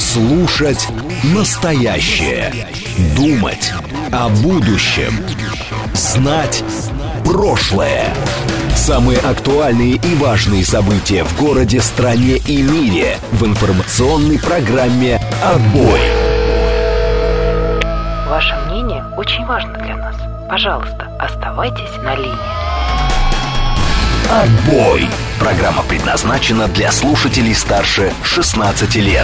Слушать настоящее. Думать о будущем. Знать прошлое. Самые актуальные и важные события в городе, стране и мире в информационной программе «Отбой». Ваше мнение очень важно для нас. Пожалуйста, оставайтесь на линии. «Отбой». Программа предназначена для слушателей старше 16 лет.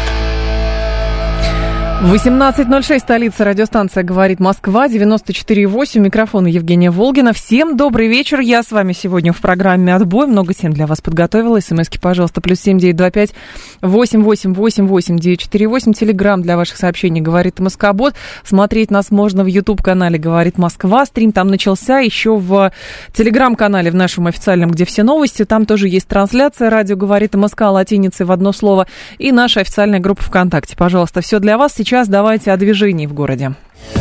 18:06, столица, радиостанция «Говорит Москва», 94,8, микрофон Евгения Волгина. Всем добрый вечер, я с вами сегодня в программе «Отбой», много тем для вас подготовила. СМСки, пожалуйста, +7 925 8888 948, телеграм для ваших сообщений «Говорит Москобот». Смотреть нас можно в YouTube-канале «Говорит Москва», стрим там начался, еще в телеграм-канале в нашем официальном, где все новости, там тоже есть трансляция «Радио говорит Москва» латиницей в одно слово, и наша официальная группа ВКонтакте. Пожалуйста, все для вас. Сейчас давайте о движении в городе.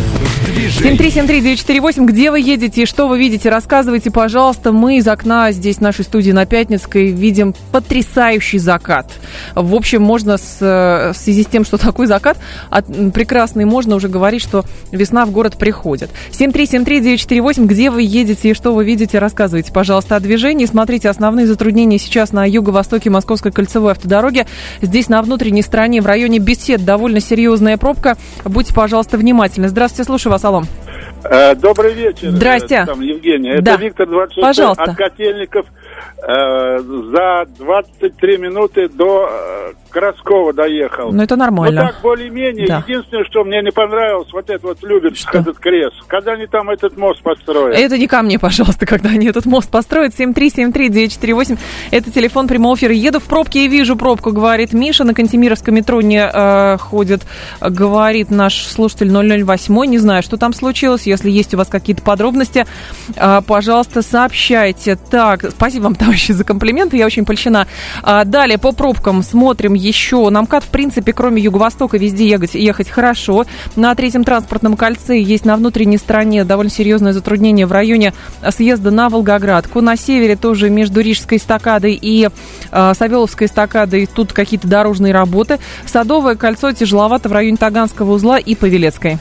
7373948, где вы едете и что вы видите, рассказывайте, пожалуйста. Мы из окна здесь, нашей студии на Пятницкой, видим потрясающий закат. В общем, можно в связи с тем, что такой закат прекрасный, можно уже говорить, что весна в город приходит. 7373948, где вы едете и что вы видите, рассказывайте, пожалуйста, о движении. Смотрите, основные затруднения сейчас на юго-востоке Московской кольцевой автодороги. Здесь на внутренней стороне в районе Бесед довольно серьезная пробка. Будьте, пожалуйста, внимательны. Здравствуйте, слушаю вас, алло. Добрый вечер. Здрасте. Евгения. Да. Это Виктор, 26 пожалуйста. От Котельников. За 23 минуты до Краскова доехал. Ну, это нормально. Ну, так, более-менее. Да. Единственное, что мне не понравилось, вот это вот Люберцк, этот крест. Когда они там этот мост построят? Это не ко мне, пожалуйста, когда они этот мост построят. 7373948. Это телефон прямого эфира. Еду в пробке и вижу пробку, говорит Миша. На Кантемировском метро не ходит, говорит наш слушатель 008. Не знаю, что там случилось. Если есть у вас какие-то подробности, пожалуйста, сообщайте. Так, спасибо вам, товарищи, за комплименты. Я очень польщена. Далее по пробкам смотрим еще. На МКАД, в принципе, кроме Юго-Востока, везде ехать хорошо. На Третьем транспортном кольце есть на внутренней стороне довольно серьезное затруднение в районе съезда на Волгоградку. На севере тоже между Рижской эстакадой и Савеловской эстакадой тут какие-то дорожные работы. Садовое кольцо тяжеловато в районе Таганского узла и Павелецкой.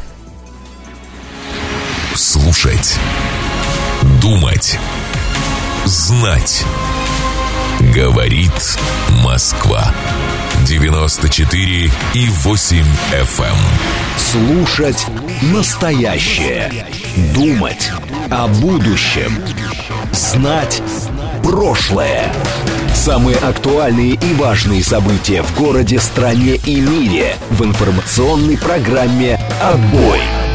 Слушать, думать, знать. Говорит Москва. 94,8 FM. Слушать настоящее. Думать о будущем. Знать прошлое. Самые актуальные и важные события в городе, стране и мире в информационной программе «Отбой».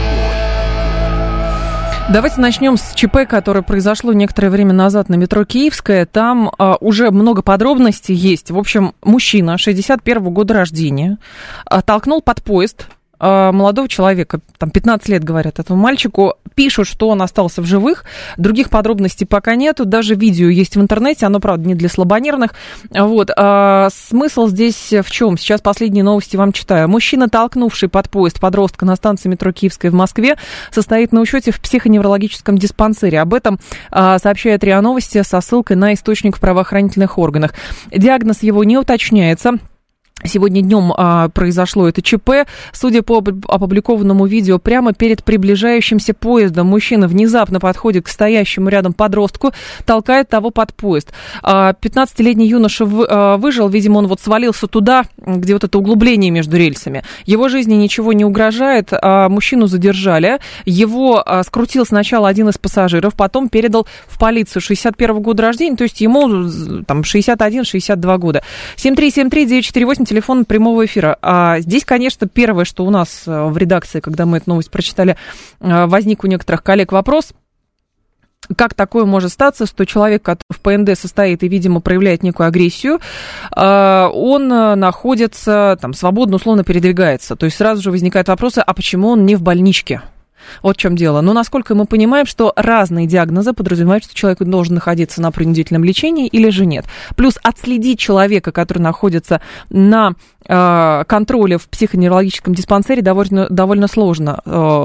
Давайте начнем с ЧП, которое произошло некоторое время назад на метро Киевская. Там уже много подробностей есть. В общем, мужчина 61-го года рождения толкнул под поезд молодого человека, там 15 лет, говорят, этому мальчику. Пишут, что он остался в живых. Других подробностей пока нету. Даже видео есть в интернете. Оно, правда, не для слабонервных. Вот. Смысл здесь в чем? Сейчас последние новости вам читаю. Мужчина, толкнувший под поезд подростка на станции метро Киевская в Москве, состоит на учете в психоневрологическом диспансере. Об этом сообщает РИА Новости со ссылкой на источник в правоохранительных органах. Диагноз его не уточняется. Сегодня днем произошло это ЧП. Судя по опубликованному видео, прямо перед приближающимся поездом мужчина внезапно подходит к стоящему рядом подростку, толкает того под поезд. 15-летний юноша выжил, видимо, он вот свалился туда, где вот это углубление между рельсами. Его жизни ничего не угрожает, мужчину задержали. Его скрутил сначала один из пассажиров, потом передал в полицию. 61-го года рождения, то есть ему там 61-62 года. 7373948, телефон прямого эфира. Здесь, конечно, первое, что у нас в редакции, когда мы эту новость прочитали, возник у некоторых коллег вопрос, как такое может статься, что человек, который в ПНД состоит и, видимо, проявляет некую агрессию, он находится, там, свободно, условно передвигается. То есть сразу же возникают вопросы, а почему он не в больничке? Вот в чем дело. Но насколько мы понимаем, что разные диагнозы подразумевают, что человек должен находиться на принудительном лечении или же нет. Плюс отследить человека, который находится на контроле в психоневрологическом диспансере, довольно сложно.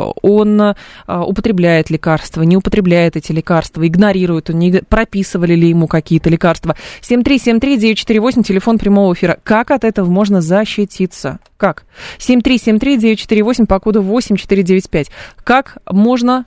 Он употребляет лекарства, не употребляет эти лекарства, игнорирует, прописывали ли ему какие-то лекарства. 7373948, телефон прямого эфира. Как от этого можно защититься? Как? 7373948 по коду 8495. Как можно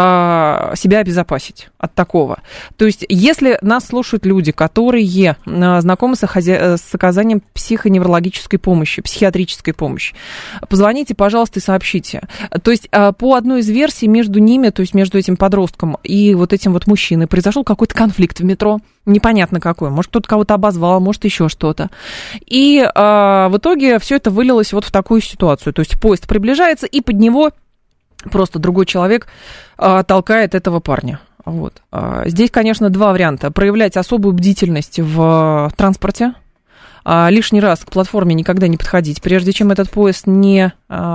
себя обезопасить от такого? То есть, если нас слушают люди, которые знакомы с оказанием психоневрологической помощи, психиатрической помощи, позвоните, пожалуйста, и сообщите. То есть, по одной из версий между ними, то есть между этим подростком и вот этим вот мужчиной, произошел какой-то конфликт в метро, непонятно какой, может, кто-то кого-то обозвал, может, еще что-то. И в итоге все это вылилось вот в такую ситуацию. То есть, поезд приближается, и под него просто другой человек толкает этого парня. Вот. Здесь, конечно, два варианта. Проявлять особую бдительность в транспорте. Лишний раз к платформе никогда не подходить, прежде чем этот поезд не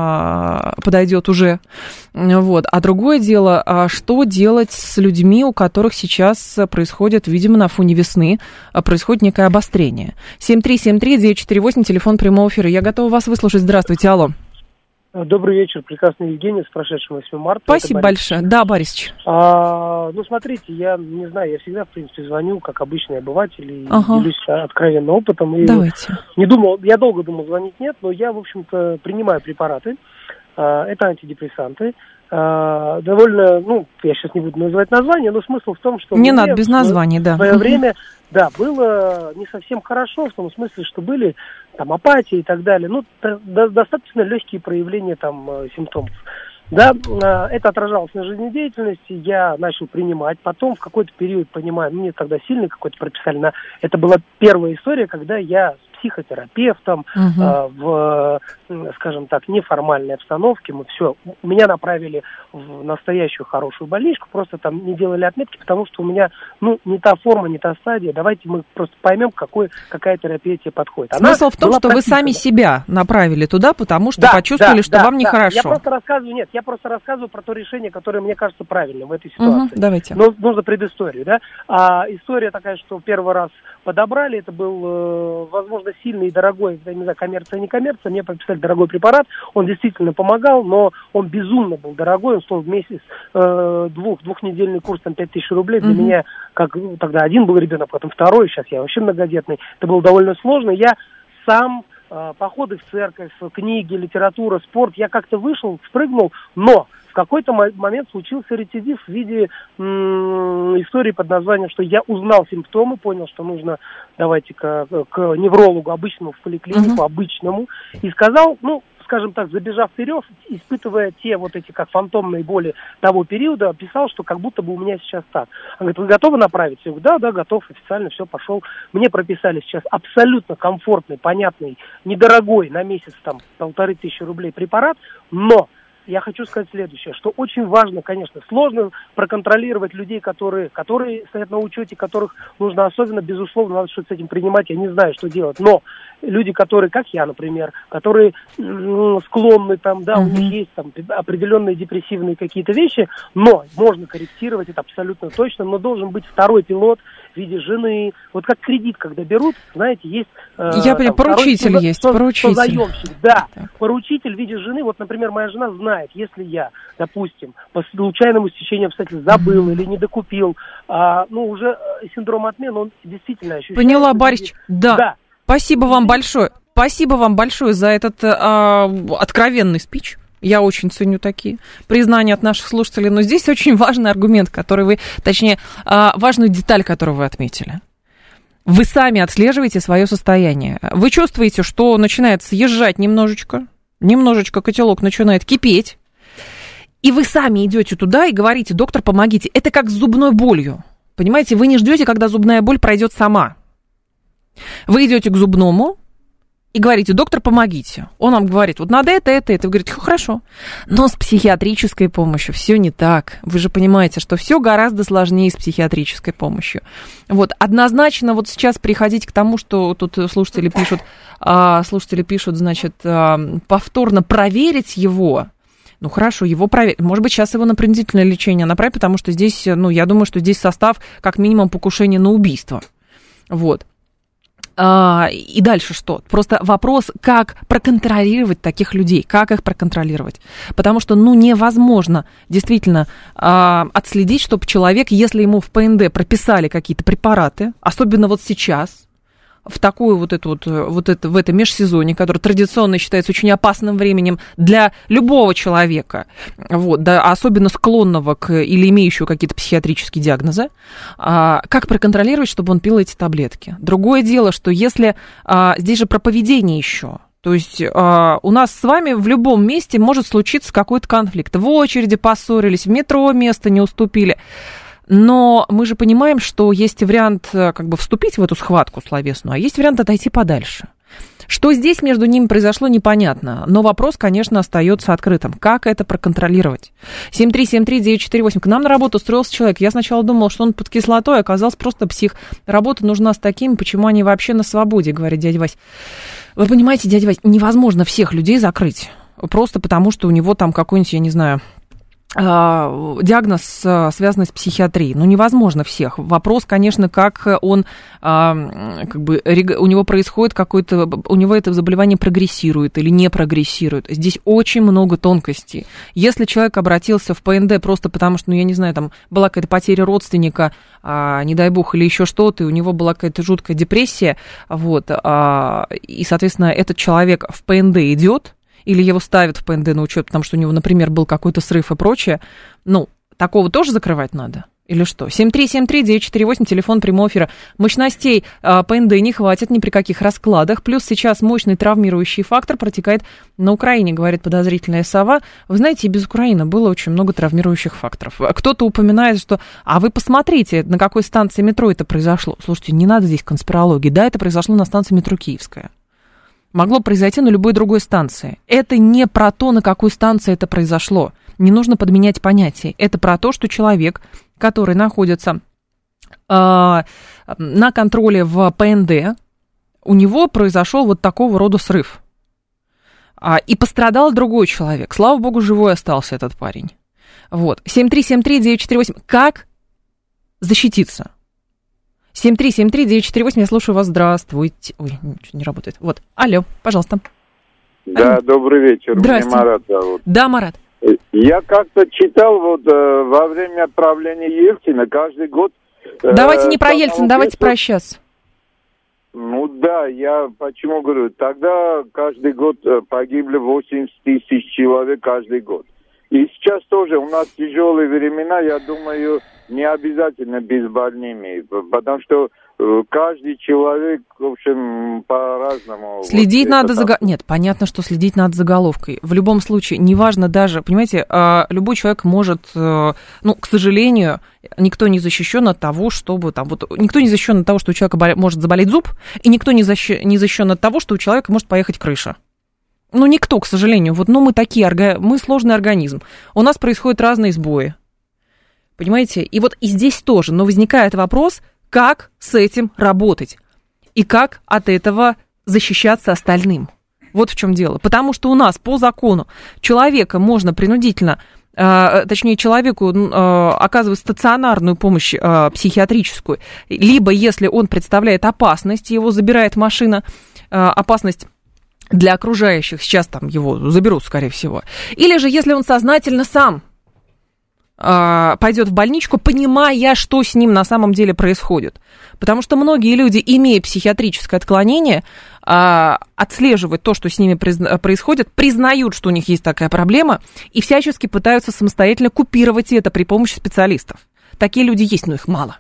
подойдет уже. Вот. А другое дело, что делать с людьми, у которых сейчас происходит, видимо, на фоне весны, происходит некое обострение. 7373948, телефон прямого эфира. Я готова вас выслушать. Здравствуйте, алло. Добрый вечер, прекрасный Евгений, с прошедшим 8 марта. Спасибо большое. Да, Борисович. Ну, смотрите, я не знаю, я всегда, в принципе, звоню как обычный обыватель и делюсь откровенным опытом. И давайте. Не думал, я долго думал, звонить нет, но я, в общем-то, принимаю препараты. Это антидепрессанты. Довольно, я сейчас не буду называть название, но смысл в том, что... Не надо, без названий, да. В свое время, да, было не совсем хорошо, в том смысле, что были там апатия и так далее. Достаточно легкие проявления там симптомов. Да, это отражалось на жизнедеятельности, я начал принимать, потом в какой-то период, понимаю, мне тогда сильный какой-то прописали, это была первая история, когда я с психотерапевтом в, скажем так, неформальной обстановке, меня направили в настоящую хорошую больничку, просто там не делали отметки, потому что у меня, не та форма, не та стадия, давайте мы просто поймем, какая терапия тебе подходит. Смысл в том, что вы сами себя направили туда, потому что почувствовали, что вам нехорошо. Я просто рассказываю про то решение, которое мне кажется правильным в этой ситуации. Давайте. Но нужно предысторию, да. История такая, что первый раз подобрали, это был, возможно, сильный и дорогой, я не знаю, коммерция, не коммерция, мне прописали дорогой препарат, он действительно помогал, но он безумно был дорогой, он стоил в месяц двухнедельный курс, там, 5000 рублей, для меня, как тогда один был ребенок, потом второй, сейчас я вообще многодетный, это было довольно сложно, я сам... походы в церковь, книги, литература, спорт, я как-то вышел, спрыгнул, но в какой-то момент случился рецидив в виде истории под названием, что я узнал симптомы, понял, что нужно, давайте-ка к неврологу обычному, в поликлинику обычному, и сказал, скажем так, забежав вперед, испытывая те вот эти как фантомные боли того периода, писал, что как будто бы у меня сейчас так. Он говорит, вы готовы направиться? Я говорю, да, готов, официально все, пошел. Мне прописали сейчас абсолютно комфортный, понятный, недорогой, на месяц там 1500 рублей препарат, но я хочу сказать следующее, что очень важно, конечно, сложно проконтролировать людей, которые стоят на учете, которых нужно особенно, безусловно, надо что-то с этим принимать, я не знаю, что делать, но люди, которые, как я, например, которые склонны, там, да, у них есть там определенные депрессивные какие-то вещи, но можно корректировать это абсолютно точно, но должен быть второй пилот в виде жены, вот как кредит, когда берут, знаете, есть... Я понимаю, поручитель есть, поручитель. Заемщик, да, поручитель в виде жены, вот, например, моя жена знает, если я, допустим, по случайному стечению обстоятельств забыл или не докупил, уже синдром отмены, он действительно ощущается. Поняла, Борис, да. Спасибо вам большое. Спасибо вам большое за этот откровенный спич. Я очень ценю такие признания от наших слушателей. Но здесь очень важный аргумент, который вы, точнее, важную деталь, которую вы отметили. Вы сами отслеживаете свое состояние. Вы чувствуете, что начинает съезжать немножечко котелок начинает кипеть. И вы сами идете туда и говорите, доктор, помогите. Это как с зубной болью. Понимаете, вы не ждете, когда зубная боль пройдет сама. Вы идете к зубному и говорите, доктор, помогите. Он вам говорит, вот надо это. Вы говорите, хорошо. Но с психиатрической помощью все не так. Вы же понимаете, что все гораздо сложнее с психиатрической помощью. Вот, однозначно вот сейчас приходить к тому, что тут слушатели пишут, значит, повторно проверить его. Ну, хорошо, его проверить. Может быть, сейчас его на принудительное лечение направить, потому что здесь, ну, я думаю, что здесь состав как минимум покушения на убийство. Вот. И дальше что? Просто вопрос, как проконтролировать таких людей, как их проконтролировать. Потому что, ну, невозможно действительно отследить, чтобы человек, если ему в ПНД прописали какие-то препараты, особенно вот сейчас, в такую в это межсезонье, которое традиционно считается очень опасным временем для любого человека, вот, да, особенно склонного или имеющего какие-то психиатрические диагнозы, как проконтролировать, чтобы он пил эти таблетки? Другое дело, что если здесь же про поведение еще. То есть у нас с вами в любом месте может случиться какой-то конфликт. В очереди поссорились, в метро место не уступили. Но мы же понимаем, что есть вариант как бы вступить в эту схватку словесную, а есть вариант отойти подальше. Что здесь между ними произошло, непонятно. Но вопрос, конечно, остается открытым. Как это проконтролировать? 7373948. К нам на работу устроился человек. Я сначала думал, что он под кислотой, оказался просто псих. Работа нужна с такими, почему они вообще на свободе, говорит дядя Вась. Вы понимаете, дядя Вась, невозможно всех людей закрыть. Просто потому, что у него там какой-нибудь, я не знаю, диагноз, связанный с психиатрией. Ну, невозможно всех. Вопрос, конечно, как он, как бы, у него происходит какое-то, у него это заболевание прогрессирует или не прогрессирует. Здесь очень много тонкостей. Если человек обратился в ПНД просто потому, что, ну, я не знаю, там была какая-то потеря родственника, не дай бог, или еще что-то, и у него была какая-то жуткая депрессия, вот, и, соответственно, этот человек в ПНД идет, или его ставят в ПНД на учет, потому что у него, например, был какой-то срыв и прочее, ну, такого тоже закрывать надо? Или что? 7373948, телефон прямого эфира. Мощностей ПНД не хватит ни при каких раскладах. Плюс сейчас мощный травмирующий фактор протекает на Украине, говорит подозрительная сова. Вы знаете, и без Украины было очень много травмирующих факторов. Кто-то упоминает, что... А вы посмотрите, на какой станции метро это произошло. Слушайте, не надо здесь конспирологии. Да, это произошло на станции метро Киевская. Могло произойти на любой другой станции. Это не про то, на какой станции это произошло. Не нужно подменять понятия. Это про то, что человек, который находится на контроле в ПНД, у него произошел вот такого рода срыв. И пострадал другой человек. Слава богу, живой остался этот парень. Вот. 7373948. Как защититься? 7373948, я слушаю вас, здравствуйте. Ой, ничего не работает. Вот, алло, пожалуйста. Да, алло. Добрый вечер, меня Марат зовут. Да, Марат. Я как-то читал вот во время правления Ельцина каждый год... Давайте не про Ельцина, давайте про сейчас. Ну да, я почему говорю, тогда каждый год погибли 80 тысяч человек каждый год. И сейчас тоже у нас тяжелые времена, я думаю, не обязательно безбольными, потому что каждый человек, в общем, по-разному. Следить вот надо за... Нет, понятно, что следить надо за головкой. В любом случае, неважно даже, понимаете, любой человек может, ну, к сожалению, никто не защищен от того, чтобы там, вот, никто не защищен от того, что у человека может заболеть зуб, и никто не защищен от того, что у человека может поехать крыша. Ну, никто, к сожалению. Вот, ну, мы такие, мы сложный организм. У нас происходят разные сбои. Понимаете? И вот и здесь тоже. Но возникает вопрос, как с этим работать. И как от этого защищаться остальным. Вот в чем дело. Потому что у нас по закону человека можно принудительно, точнее, человеку оказывать стационарную помощь психиатрическую. Либо, если он представляет опасность, его забирает машина, опасность для окружающих, сейчас там его заберут, скорее всего. Или же, если он сознательно сам пойдет в больничку, понимая, что с ним на самом деле происходит. Потому что многие люди, имея психиатрическое отклонение, отслеживают то, что с ними происходит, признают, что у них есть такая проблема, и всячески пытаются самостоятельно купировать это при помощи специалистов. Такие люди есть, но их мало.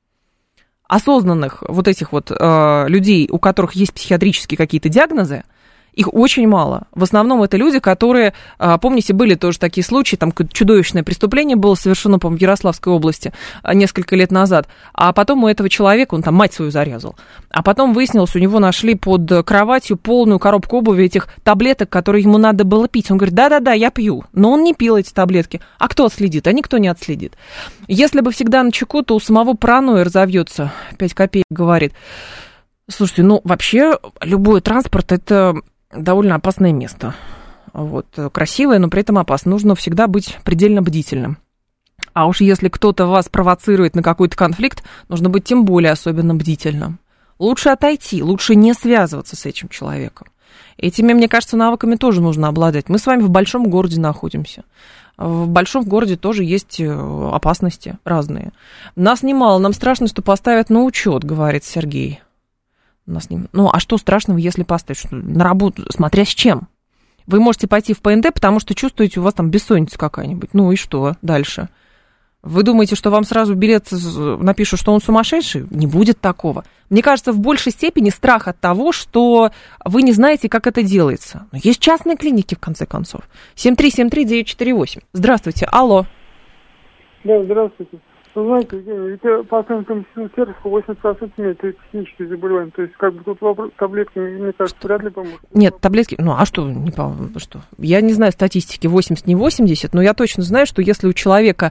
Осознанных вот этих вот людей, у которых есть психиатрические какие-то диагнозы, их очень мало. В основном это люди, которые, помните, были тоже такие случаи, там чудовищное преступление было совершено, по-моему, в Ярославской области несколько лет назад, а потом у этого человека, он там мать свою зарезал, а потом выяснилось, у него нашли под кроватью полную коробку обуви этих таблеток, которые ему надо было пить. Он говорит, да-да-да, я пью, но он не пил эти таблетки. А кто отследит? А никто не отследит. Если бы всегда начеку, то у самого паранойя разовьется, 5 копеек говорит. Слушайте, ну вообще любой транспорт это... довольно опасное место. Вот, красивое, но при этом опасно. Нужно всегда быть предельно бдительным. А уж если кто-то вас провоцирует на какой-то конфликт, нужно быть тем более особенно бдительным. Лучше отойти, лучше не связываться с этим человеком. Этими, мне кажется, навыками тоже нужно обладать. Мы с вами в большом городе находимся. В большом городе тоже есть опасности разные. Нас немало, нам страшно, что поставят на учет, говорит Сергей. Ну, а что страшного, если поставить? На работу, смотря с чем? Вы можете пойти в ПНД, потому что чувствуете, у вас там бессонница какая-нибудь. Ну и что дальше? Вы думаете, что вам сразу билет напишут, что он сумасшедший? Не будет такого. Мне кажется, в большей степени страх от того, что вы не знаете, как это делается. Но есть частные клиники, в конце концов. 7373948. Здравствуйте. Алло. Да, здравствуйте. Вы знаете, ведь по оценкам сердца 80% имеют психические заболевания. То есть, как бы тут вопрос, таблетки, мне кажется, вряд ли помогут. Нет, таблетки, ну а что, что? Я не знаю статистики 80, не 80, но я точно знаю, что если у человека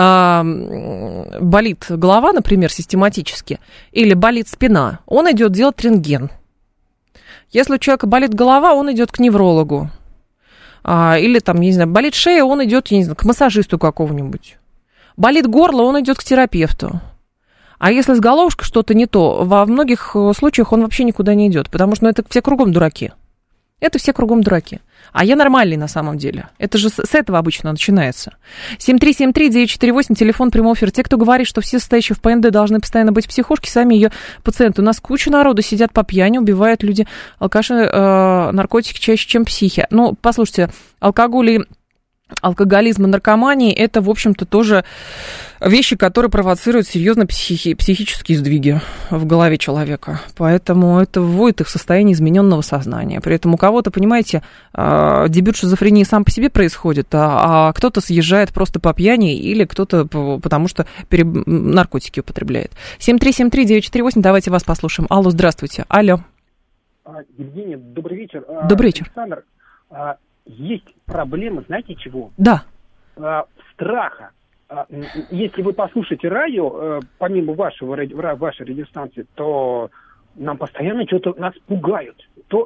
болит голова, например, систематически, или болит спина, он идет делать рентген. Если у человека болит голова, он идет к неврологу. Или там, не знаю, болит шея, он идет, я не знаю, к массажисту какого-нибудь. Болит горло, он идет к терапевту. А если с головушкой что-то не то, во многих случаях он вообще никуда не идет, потому что это все кругом дураки. Это все кругом дураки. А я нормальный на самом деле. Это же с этого обычно начинается. 7373948, телефон прямого эфира. Те, кто говорит, что все состоящие в ПНД должны постоянно быть в психушке, сами ее пациенты. У нас куча народу сидят по пьяни, убивают люди, алкаши, наркотики чаще, чем психи. Ну, послушайте, алкоголизм и наркомания – это, в общем-то, тоже вещи, которые провоцируют серьезно психические сдвиги в голове человека. Поэтому это вводит их в состояние измененного сознания. При этом у кого-то, понимаете, дебют шизофрении сам по себе происходит, а кто-то съезжает просто по пьяни или кто-то потому что наркотики употребляет. 7373948, давайте вас послушаем. Алло, здравствуйте. Алло. Евгений, добрый вечер. Добрый вечер. Александр, есть проблема, знаете чего? Да. Страха. Если вы послушаете радио, помимо вашей радиостанции, то нам постоянно что-то нас пугают. То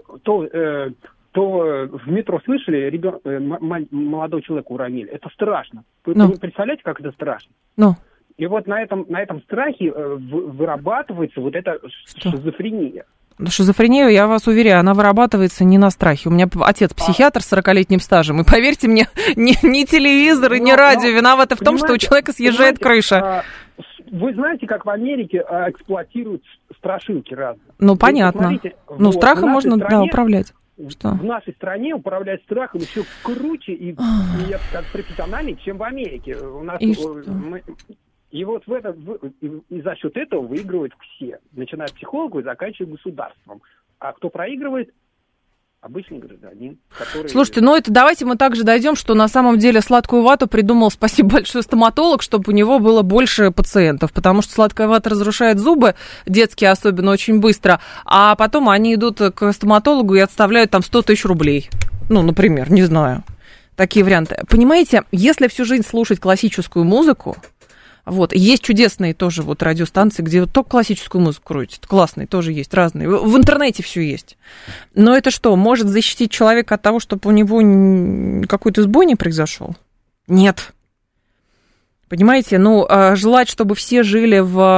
в метро слышали, молодого человека уронили. Это страшно. Вы представляете, как это страшно? И вот на этом страхе вырабатывается вот эта шизофрения. Шизофрения, я вас уверяю, она вырабатывается не на страхе. У меня отец психиатр с 40-летним стажем, и поверьте мне, ни телевизор и ни радио виноваты в том, что у человека съезжает крыша. Вы знаете, как в Америке эксплуатируют страшилки разные? Ну, понятно. Страхом можно, управлять. Что? В нашей стране управлять страхом еще круче и как профессиональнее, чем в Америке. У нас и вот и за счет этого выигрывают все, начиная от психолога и заканчивая государством. А кто проигрывает? Обычный гражданин, который... Слушайте, давайте мы также дойдем, что на самом деле сладкую вату придумал, спасибо большое, стоматолог, чтобы у него было больше пациентов, потому что сладкая вата разрушает зубы, детские особенно, очень быстро, а потом они идут к стоматологу и отставляют там 100 тысяч рублей. Ну, например, не знаю. Такие варианты. Понимаете, если всю жизнь слушать классическую музыку, есть чудесные тоже радиостанции, где только классическую музыку крутят. Классные тоже есть, разные. В интернете все есть. Но это что, может защитить человека от того, чтобы у него какой-то сбой не произошел? Нет. Понимаете, желать, чтобы все жили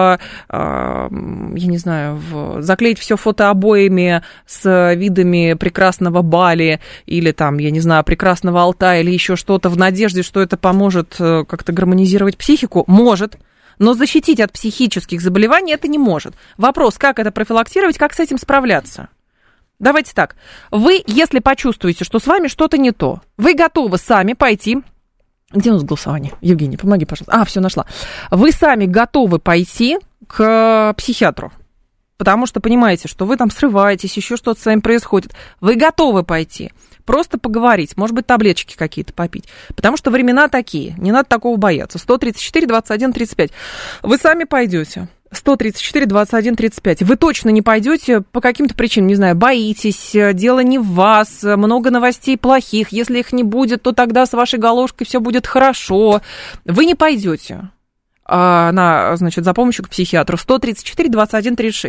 заклеить все фотообоями с видами прекрасного Бали или там, прекрасного Алтая или еще что-то в надежде, что это поможет как-то гармонизировать психику, может, но защитить от психических заболеваний это не может. Вопрос, как это профилактировать, как с этим справляться? Давайте так, вы, если почувствуете, что с вами что-то не то, вы готовы сами пойти... Где у нас голосование? Евгений, помоги, пожалуйста. Все, нашла. Вы сами готовы пойти к психиатру, потому что понимаете, что вы там срываетесь, еще что-то с вами происходит. Вы готовы пойти, просто поговорить, может быть, таблеточки какие-то попить, потому что времена такие, не надо такого бояться. 134, 21, 35. Вы сами пойдете. 134, 21, 35. Вы точно не пойдете по каким-то причинам, не знаю, боитесь, дело не в вас, много новостей плохих, если их не будет, то тогда с вашей головушкой все будет хорошо. Вы не пойдете за помощью к психиатру. 134, 21, 36.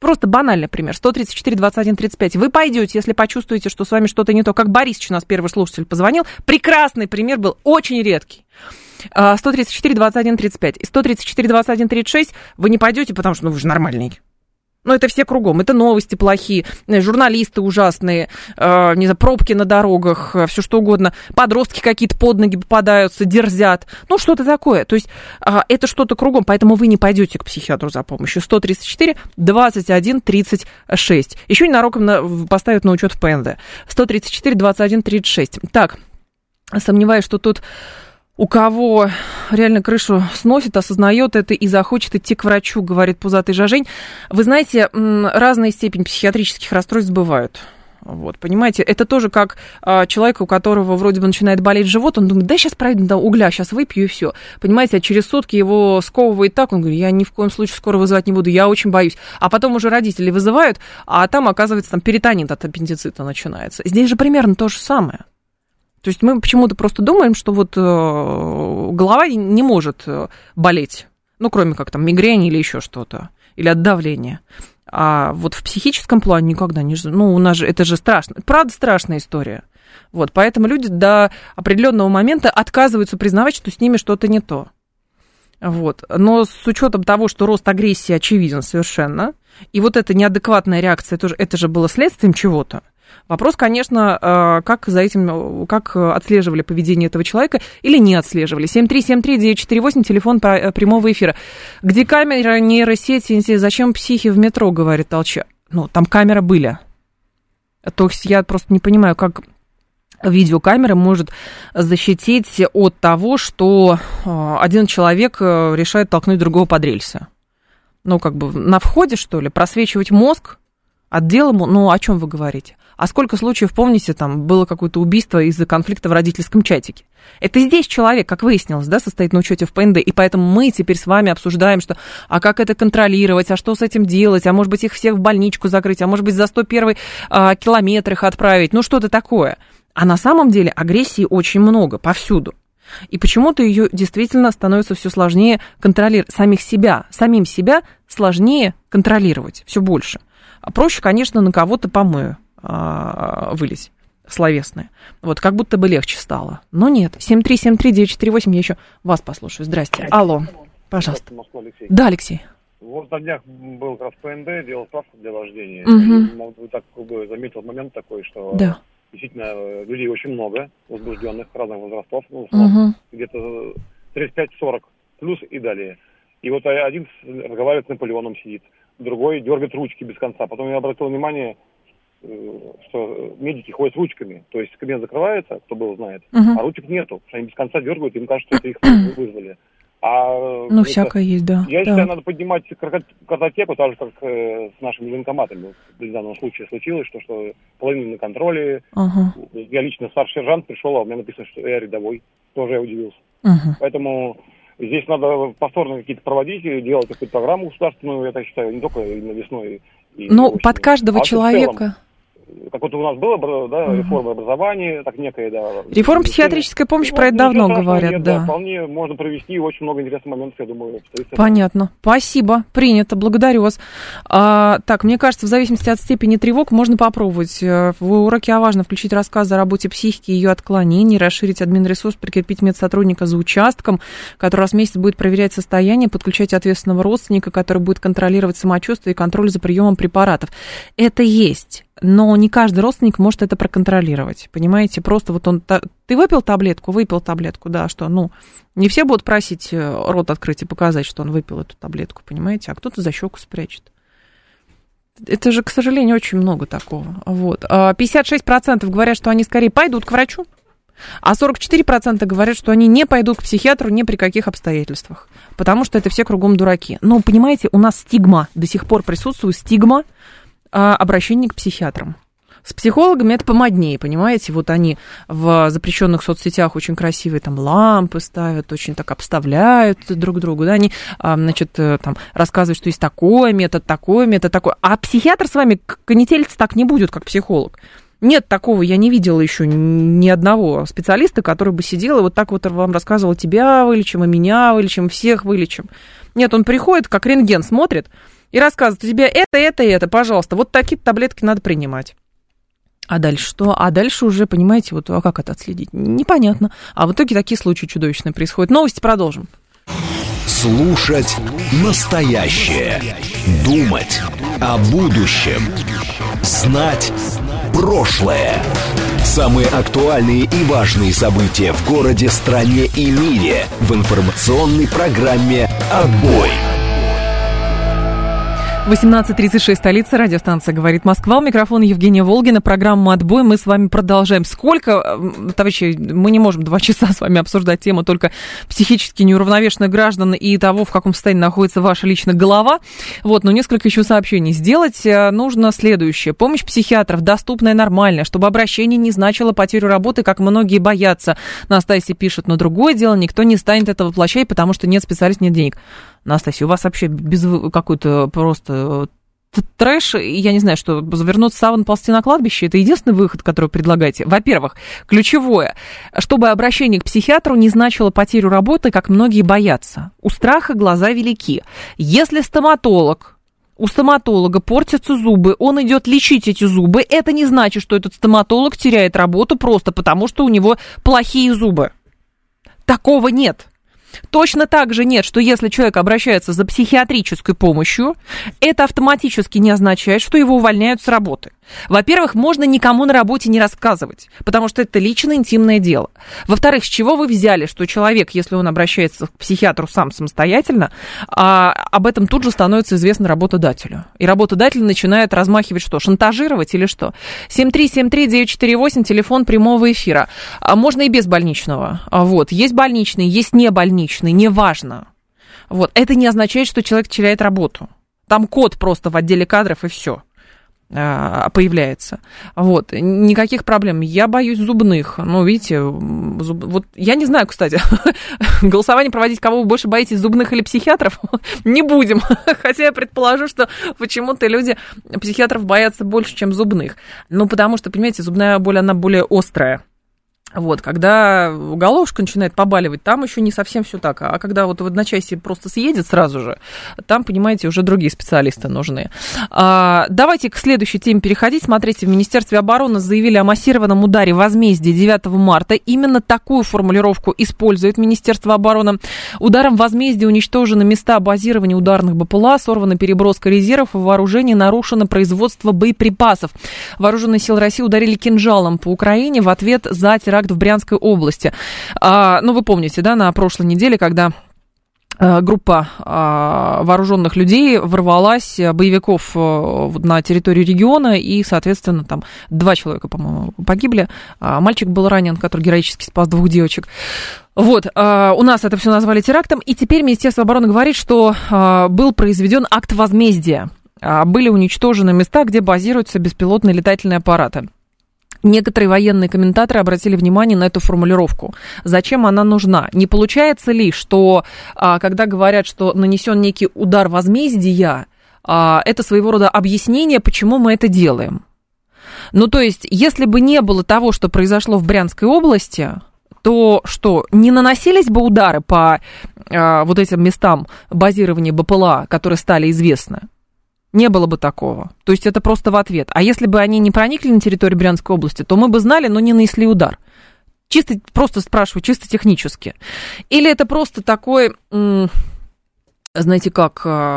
Просто банальный пример. 134, 21, 35. Вы пойдете, если почувствуете, что с вами что-то не то. Как Борисович у нас первый слушатель позвонил. Прекрасный пример был, очень редкий. 134, 21, 35. И 134, 21, 36 вы не пойдете, потому что, вы же нормальный. Это все кругом. Это новости плохие, журналисты ужасные, не знаю, пробки на дорогах, все что угодно. Подростки какие-то под ноги попадаются, дерзят. Что-то такое. То есть это что-то кругом, поэтому вы не пойдете к психиатру за помощью. 134, 21, 36. Еще ненароком поставят на учет в ПНД. 134, 21, 36. Так, сомневаюсь, что тут... У кого реально крышу сносит, осознает это и захочет идти к врачу, говорит пузатый Жажень. Вы знаете, разная степень психиатрических расстройств бывают. Понимаете, это тоже как человек, у которого вроде бы начинает болеть живот, он думает, сейчас пройду угля, сейчас выпью и все. Понимаете, а через сутки его сковывает так, он говорит, я ни в коем случае скоро вызывать не буду, я очень боюсь. А потом уже родители вызывают, а там, оказывается, перитонит от аппендицита начинается. Здесь же примерно то же самое. То есть мы почему-то просто думаем, что голова не может болеть, кроме как мигрени или еще что-то, или от давления. А в психическом плане никогда не... у нас же это же страшно. Правда, страшная история. Поэтому люди до определенного момента отказываются признавать, что с ними что-то не то. Но с учетом того, что рост агрессии очевиден совершенно, и эта неадекватная реакция, это же было следствием чего-то. Вопрос, конечно, как отслеживали поведение этого человека или не отслеживали. 7373948, телефон прямого эфира. Где камера, нейросети, зачем психи в метро, говорит Толча. Там камеры были. То есть я просто не понимаю, как видеокамера может защитить от того, что один человек решает толкнуть другого под рельсы. На входе, что ли, просвечивать мозг? Отдел ему, о чем вы говорите? А сколько случаев, помните, было какое-то убийство из-за конфликта в родительском чатике? Это здесь человек, как выяснилось, состоит на учете в ПНД, и поэтому мы теперь с вами обсуждаем, что, как это контролировать, а что с этим делать, а может быть их всех в больничку закрыть, а может быть за 101 километр их отправить, что-то такое. А на самом деле агрессии очень много, повсюду. И почему-то ее действительно становится все сложнее контролировать, самим себя сложнее контролировать, все больше. Проще, конечно, на кого-то помою вылезть словесное. Как будто бы легче стало. Но нет. 7373948, я еще вас послушаю. Здрасте. Алло, пожалуйста. Да, Алексей. На днях был как раз ПНД, делал справку для вождения. Угу. И заметил момент такой, что действительно людей очень много, возбужденных разных возрастов, где-то 35-40 плюс и далее. И один разговаривает с Наполеоном, сидит. Другой дергает ручки без конца. Потом я обратил внимание, что медики ходят с ручками. То есть кабинет закрывается, кто был, знает, а ручек нету. Потому что они без конца дергают, им кажется, что это их вызвали. Всякое есть, да. Я считаю, надо поднимать картотеку, так же, как с нашими военкоматами. В данном случае случилось, что половина на контроле. Я лично старший сержант пришел, а у меня написано, что я рядовой. Тоже я удивился. Поэтому... Здесь надо повторно какие-то проводить, делать какую-то программу государственную, я так считаю, не только именно весной. Под каждого человека... Как у нас было, реформа образования, так некая, Реформа психиатрической помощи, про это давно говорят, нет, да. Вполне можно провести, очень много интересных моментов, я думаю. Понятно. Спасибо, принято, благодарю вас. Так, мне кажется, в зависимости от степени тревог можно попробовать. В уроке важно включить рассказы о работе психики и ее отклонений, расширить админресурс, прикрепить медсотрудника за участком, который раз в месяц будет проверять состояние, подключать ответственного родственника, который будет контролировать самочувствие и контроль за приемом препаратов. Это есть. Но не каждый родственник может это проконтролировать, понимаете? Просто ты выпил таблетку, да, что, не все будут просить рот открыть и показать, что он выпил эту таблетку, понимаете? А кто-то за щеку спрячет. Это же, к сожалению, очень много такого. 56% говорят, что они скорее пойдут к врачу, а 44% говорят, что они не пойдут к психиатру ни при каких обстоятельствах, потому что это все кругом дураки. Но, понимаете, у нас стигма, до сих пор присутствует стигма обращение к психиатрам. С психологами это помоднее, понимаете? Они в запрещенных соцсетях очень красивые лампы ставят, очень так обставляют друг друга, да? Они, рассказывают, что есть такой метод. А психиатр с вами конетелиться так не будет, как психолог. Нет такого, я не видела еще ни одного специалиста, который бы сидел и так вам рассказывал, тебя вылечим, и меня вылечим, всех вылечим. Нет, он приходит, как рентген смотрит, И рассказывают, у тебя это, пожалуйста, вот такие таблетки надо принимать. А дальше что? А дальше уже, понимаете, вот, а как это отследить? Непонятно. А в итоге такие случаи чудовищные происходят. Новости продолжим. Слушать настоящее. Думать о будущем. Знать прошлое. Самые актуальные и важные события в городе, стране и мире в информационной программе «Отбой». 18:36, столица, радиостанция «Говорит Москва». У микрофона Евгения Волгина, программа «Отбой». Мы с вами продолжаем. Сколько, товарищи, мы не можем 2 часа с вами обсуждать тему только психически неуравновешенных граждан и того, в каком состоянии находится ваша личная голова. Вот, но несколько еще сообщений. Сделать нужно следующее. Помощь психиатров доступная и нормальная, чтобы обращение не значило потерю работы, как многие боятся. Настасья пишет, но другое дело, никто не станет это воплощать, потому что нет специалистов, нет денег. Настасья, у вас вообще без какой-то просто трэш, я не знаю, что завернуться в саван, ползти на кладбище, это единственный выход, который вы предлагаете. Во-первых, ключевое, чтобы обращение к психиатру не значило потерю работы, как многие боятся. У страха глаза велики. Если у стоматолога портятся зубы, он идет лечить эти зубы, это не значит, что этот стоматолог теряет работу просто потому, что у него плохие зубы. Такого нет. Точно так же нет, что если человек обращается за психиатрической помощью, это автоматически не означает, что его увольняют с работы. Во-первых, можно никому на работе не рассказывать, потому что это личное, интимное дело. Во-вторых, с чего вы взяли, что человек, если он обращается к психиатру сам самостоятельно, об этом тут же становится известно работодателю. И работодатель начинает размахивать что? Шантажировать или что? 7373948, телефон прямого эфира. Можно и без больничного. Вот. Есть больничный, есть небольничный, неважно. Вот. Это не означает, что человек теряет работу. Там код просто в отделе кадров и все появляется. Вот. Никаких проблем. Я боюсь зубных. Ну, видите, вот я не знаю, кстати, голосование проводить, кого вы больше боитесь, зубных или психиатров, не будем. Хотя я предположу, что почему-то люди психиатров боятся больше, чем зубных. Ну, потому что, понимаете, зубная боль, она более острая. Вот, когда головушка начинает побаливать, там еще не совсем все так. А когда вот в одночасье просто съедет сразу же, там, понимаете, уже другие специалисты нужны. Давайте к следующей теме переходить. Смотрите, в Министерстве обороны заявили о массированном ударе возмездия 9 марта. Именно такую формулировку использует Министерство обороны. Ударом возмездия уничтожены места базирования ударных БПЛА, сорвана переброска резервов, в вооружении нарушено производство боеприпасов. Вооруженные силы России ударили кинжалом по Украине в ответ за теракт в Брянской области. Ну, вы помните, да, на прошлой неделе, когда группа вооруженных людей ворвалась, боевиков, на территорию региона, и, соответственно, там 2 человека, по-моему, погибли. Мальчик был ранен, который героически спас 2 девочек. Вот, у нас это все назвали терактом, и теперь Министерство обороны говорит, что был произведен акт возмездия. Были уничтожены места, где базируются беспилотные летательные аппараты. Некоторые военные комментаторы обратили внимание на эту формулировку. Зачем она нужна? Не получается ли, что когда говорят, что нанесен некий удар возмездия, это своего рода объяснение, почему мы это делаем? Ну, то есть, если бы не было того, что произошло в Брянской области, то что, не наносились бы удары по вот этим местам базирования БПЛА, которые стали известны? Не было бы такого. То есть это просто в ответ. А если бы они не проникли на территорию Брянской области, то мы бы знали, но не нанесли удар. Чисто, просто спрашиваю, чисто технически. Или это просто такой, знаете, как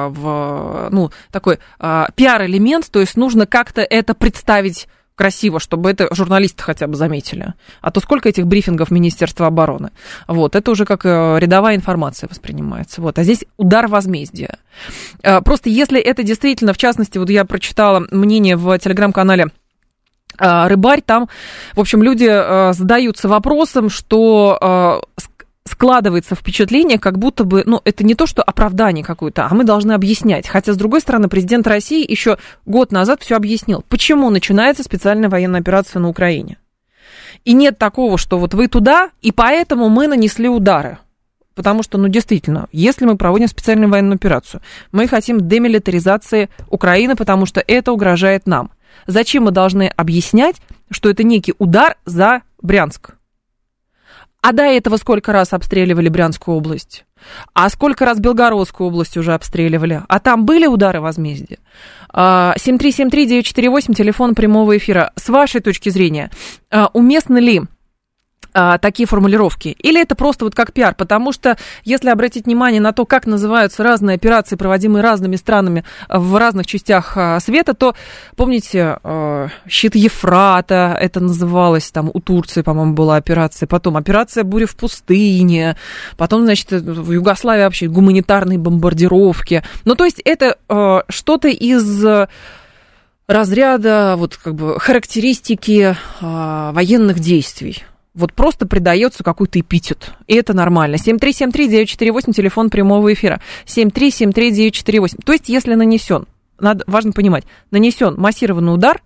такой пиар-элемент, то есть нужно как-то это представить красиво, чтобы это журналисты хотя бы заметили. А то сколько этих брифингов Министерства обороны. Вот, это уже как рядовая информация воспринимается. Вот, а здесь удар возмездия. Просто если это действительно, в частности, вот я прочитала мнение в телеграм-канале «Рыбарь», там, в общем, люди задаются вопросом, что складывается впечатление, как будто бы, ну, это не то, что оправдание какое-то, а мы должны объяснять. Хотя, с другой стороны, президент России еще год назад все объяснил, почему начинается специальная военная операция на Украине. И нет такого, что вот вы туда, и поэтому мы нанесли удары. Потому что, ну, действительно, если мы проводим специальную военную операцию, мы хотим демилитаризации Украины, потому что это угрожает нам. Зачем мы должны объяснять, что это некий удар за Брянск? А до этого сколько раз обстреливали Брянскую область? А сколько раз Белгородскую область уже обстреливали? А там были удары возмездия? 7373948, телефон прямого эфира. С вашей точки зрения, уместно ли такие формулировки? Или это просто вот как пиар? Потому что, если обратить внимание на то, как называются разные операции, проводимые разными странами в разных частях света, то, помните, щит Ефрата, это называлось, там у Турции, по-моему, была операция, потом операция «Буря в пустыне», потом, значит, в Югославии вообще гуманитарные бомбардировки. Ну, то есть это что-то из разряда вот как бы характеристики военных действий. Вот просто придается какой-то эпитет. И это нормально. 7373948, телефон прямого эфира. 7373948. То есть, если нанесен, важно понимать, нанесен массированный удар,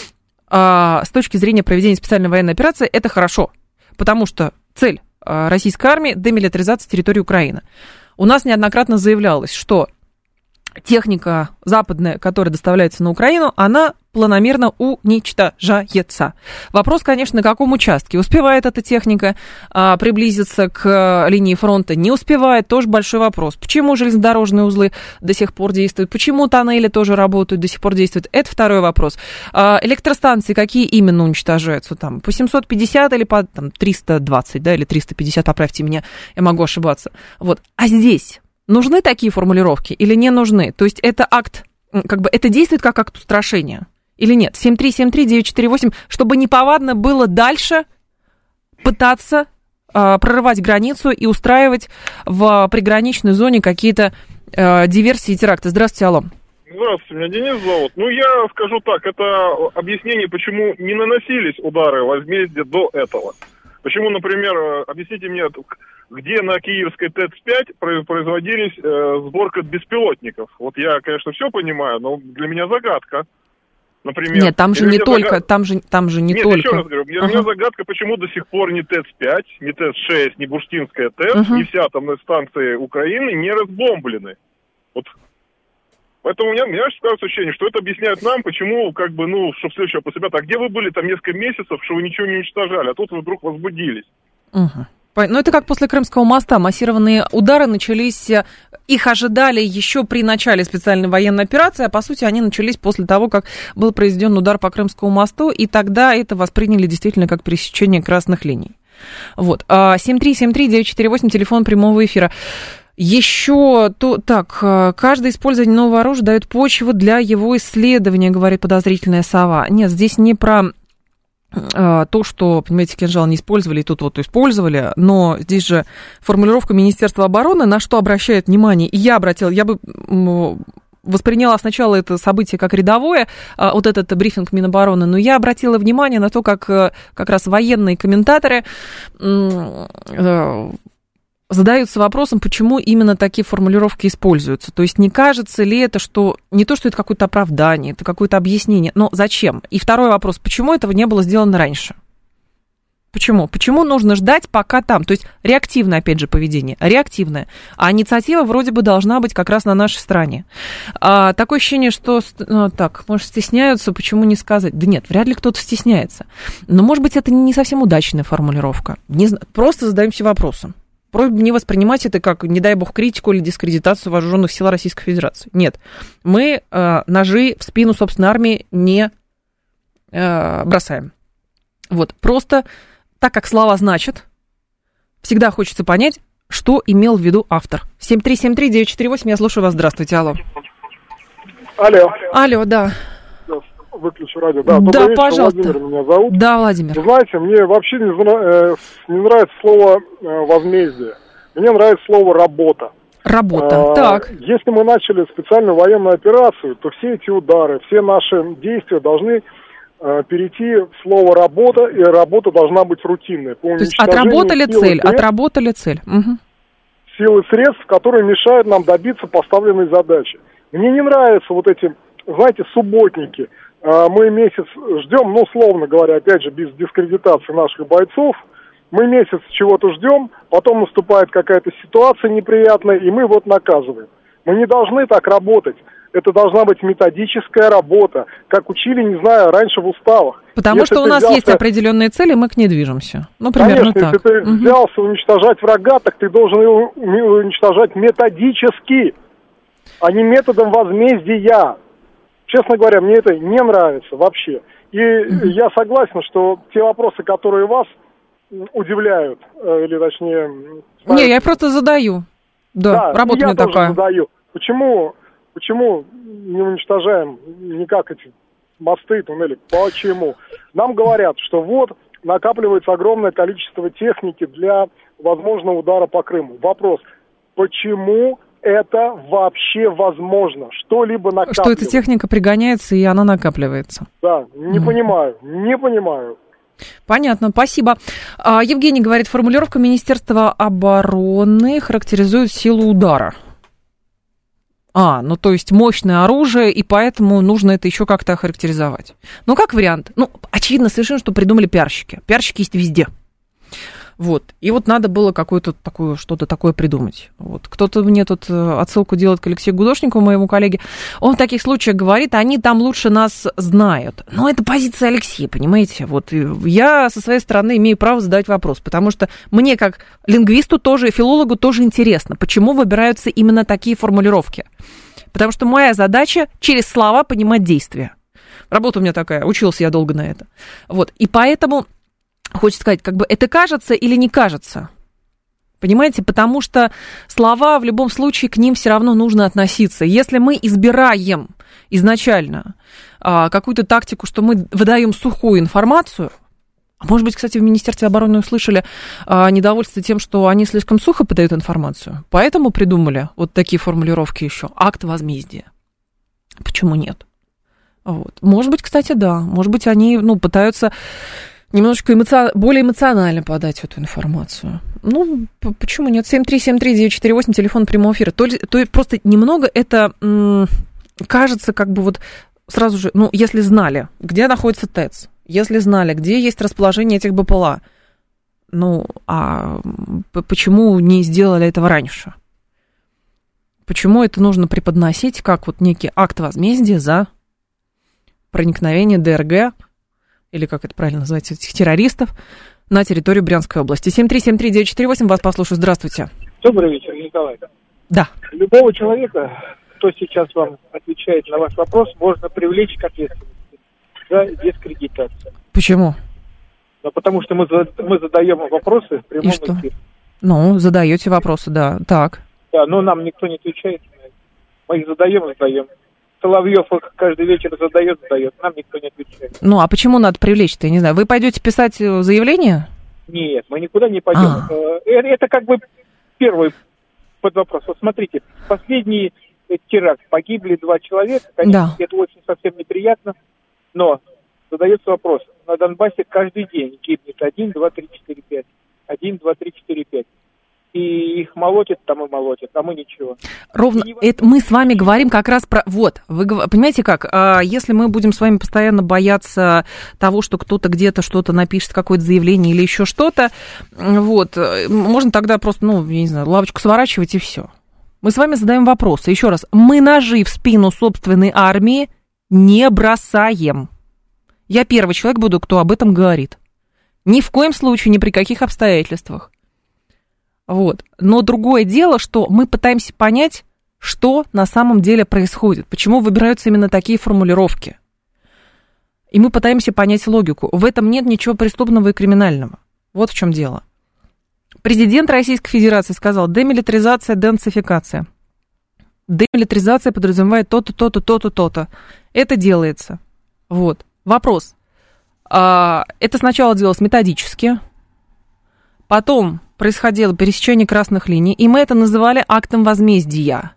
с точки зрения проведения специальной военной операции, это хорошо. Потому что цель российской армии – демилитаризация территории Украины. У нас неоднократно заявлялось, что техника западная, которая доставляется на Украину, она планомерно уничтожается. Вопрос, конечно, на каком участке. Успевает эта техника приблизиться к линии фронта? Не успевает, тоже большой вопрос. Почему железнодорожные узлы до сих пор действуют? Почему тоннели тоже работают, до сих пор действуют? Это второй вопрос. Электростанции какие именно уничтожаются? Там, по 750 или по 320, да, или 350, поправьте меня, я могу ошибаться. Вот. А здесь нужны такие формулировки или не нужны? То есть это акт, как бы это действует как акт устрашения или нет? 7373948, чтобы неповадно было дальше пытаться прорывать границу и устраивать в приграничной зоне какие-то диверсии и теракты. Здравствуйте, алло. Здравствуйте, меня Денис зовут. Ну, я скажу так, это объяснение, почему не наносились удары возмездия до этого. Почему, например, объясните мне, где на Киевской ТЭЦ-5 производились сборка беспилотников? Вот я, конечно, все понимаю, но для меня загадка. Например, нет, там же не только, там же не нет, только. Нет, еще раз говорю, у меня загадка, почему до сих пор ни ТЭЦ-5, ни ТЭЦ-6, ни Бурштинская ТЭЦ, ни все атомные станции Украины не разбомблены. Вот. Поэтому у меня складывается ощущение, что это объясняет нам, почему, как бы, ну, чтобы следующего после себя, так где вы были там несколько месяцев, что вы ничего не уничтожали, а тут вы вдруг возбудились. Угу. Ну, это как после Крымского моста. Массированные удары начались, их ожидали еще при начале специальной военной операции, а по сути они начались после того, как был произведен удар по Крымскому мосту, и тогда это восприняли действительно как пересечение красных линий. Вот. 7373948, телефон прямого эфира. Еще каждое использование нового оружия дает почву для его исследования, говорит подозрительная сова. Нет, здесь не про то, что, понимаете, кинжал не использовали, и тут вот использовали, но здесь же формулировка Министерства обороны, на что обращает внимание, и я бы восприняла сначала это событие как рядовое, вот этот брифинг Минобороны, но я обратила внимание на то, как раз военные комментаторы задаются вопросом, почему именно такие формулировки используются. То есть не кажется ли это, что не то, что это какое-то оправдание, это какое-то объяснение, но зачем? И второй вопрос, почему этого не было сделано раньше? Почему? Почему нужно ждать, пока там? То есть реактивное, опять же, поведение, реактивное. А инициатива вроде бы должна быть как раз на нашей стороне. Такое ощущение, что, может, стесняются, почему не сказать? Да нет, вряд ли кто-то стесняется. Но, может быть, это не совсем удачная формулировка. Просто задаемся вопросом. Просьба не воспринимать это как, не дай бог, критику или дискредитацию вооруженных сил Российской Федерации. Нет, мы ножи в спину собственной армии не бросаем. Вот, просто так как слова значат, всегда хочется понять, что имел в виду автор. 7373948, я слушаю вас, здравствуйте, алло. Алло, да. Выключу радио. Да, вечер, пожалуйста. Владимир меня зовут. Да, Владимир. Вы знаете, мне вообще не нравится слово возмездие. Мне нравится слово работа. Работа, так. Если мы начали специальную военную операцию, то все эти удары, все наши действия должны перейти в слово работа, и работа должна быть рутинной. То есть отработали цель. Угу. Силы средств, которые мешают нам добиться поставленной задачи. Мне не нравятся вот эти, знаете, субботники. Мы месяц ждем, условно говоря, опять же, без дискредитации наших бойцов, мы месяц чего-то ждем, потом наступает какая-то ситуация неприятная, и мы вот наказываем. Мы не должны так работать. Это должна быть методическая работа, как учили, не знаю, раньше в уставах. Потому если что у нас есть определенные цели, мы к ней движемся. Ну, примерно конечно, так. Если ты взялся уничтожать врага, так ты должен его уничтожать методически, а не методом возмездия. Честно говоря, мне это не нравится вообще. И я согласен, что те вопросы, которые вас удивляют, или точнее... Не, я просто задаю. Да, работа у меня такая. Я тоже задаю. Почему не уничтожаем никак эти мосты, туннели? Почему? Нам говорят, что вот накапливается огромное количество техники для возможного удара по Крыму. Вопрос, почему это вообще возможно? Что-либо накапливается? Что эта техника пригоняется и она накапливается? Да, не понимаю. Понятно, спасибо. Евгений говорит, формулировка Министерства обороны характеризует силу удара. Ну, то есть мощное оружие, и поэтому нужно это еще как-то охарактеризовать. Ну, как вариант. Ну, очевидно совершенно, что придумали пиарщики. Пиарщики есть везде. Вот. И вот надо было что-то такое придумать. Вот. Кто-то мне тут отсылку делает к Алексею Гудошникову, моему коллеге. Он в таких случаях говорит, они там лучше нас знают. Но это позиция Алексея, понимаете? Вот. Я со своей стороны имею право задать вопрос, потому что мне, как лингвисту тоже, филологу тоже интересно, почему выбираются именно такие формулировки. Потому что моя задача через слова понимать действия. Работа у меня такая, учился я долго на это. Вот. И поэтому... Хочется сказать, как бы это кажется или не кажется. Понимаете, потому что слова в любом случае к ним все равно нужно относиться. Если мы избираем изначально какую-то тактику, что мы выдаем сухую информацию, а может быть, кстати, в Министерстве обороны услышали недовольство тем, что они слишком сухо подают информацию, поэтому придумали вот такие формулировки еще. Акт возмездия. Почему нет? Вот. Может быть, кстати, да. Может быть, они пытаются... немножечко более эмоционально подать эту информацию. Ну, почему нет? 7373948, телефон прямого эфира. То есть просто немного это кажется как бы вот сразу же, если знали, где находится ТЭЦ, если знали, где есть расположение этих БПЛА, а почему не сделали этого раньше? Почему это нужно преподносить как вот некий акт возмездия за проникновение ДРГ, или как это правильно называется, этих террористов, на территорию Брянской области. 7373948, вас послушаю. Здравствуйте. Добрый вечер, Николай. Да. Любого человека, кто сейчас вам отвечает на ваш вопрос, можно привлечь к ответственности за дискредитацию. Почему? Потому что мы задаем вопросы в прямом эфире. Задаете вопросы, да. Так. Да, но нам никто не отвечает. Мы их задаем. Соловьев каждый вечер задает, нам никто не отвечает. А почему надо привлечь-то, я не знаю. Вы пойдете писать заявление? Нет, мы никуда не пойдем. Это как бы первый под вопрос. Вот смотрите, последний теракт, погибли 2 человека, конечно, это очень совсем неприятно, но задается вопрос, на Донбассе каждый день гибнет 1, 2, 3, 4, 5. 1, 2, 3, 4, 5. И их молотят, а мы ничего. Ровно, это мы с вами говорим как раз про... Вот, вы понимаете как, если мы будем с вами постоянно бояться того, что кто-то где-то что-то напишет, какое-то заявление или еще что-то, можно тогда просто, я не знаю, лавочку сворачивать и все. Мы с вами задаем вопросы. Еще раз, мы ножи в спину собственной армии не бросаем. Я первый человек буду, кто об этом говорит. Ни в коем случае, ни при каких обстоятельствах. Вот. Но другое дело, что мы пытаемся понять, что на самом деле происходит, почему выбираются именно такие формулировки. И мы пытаемся понять логику. В этом нет ничего преступного и криминального. Вот в чем дело. Президент Российской Федерации сказал: демилитаризация, денацификация. Демилитаризация подразумевает то-то, то-то, то-то, то-то. Это делается. Вот. Вопрос. Это сначала делалось методически, потом происходило пересечение красных линий, и мы это называли актом возмездия.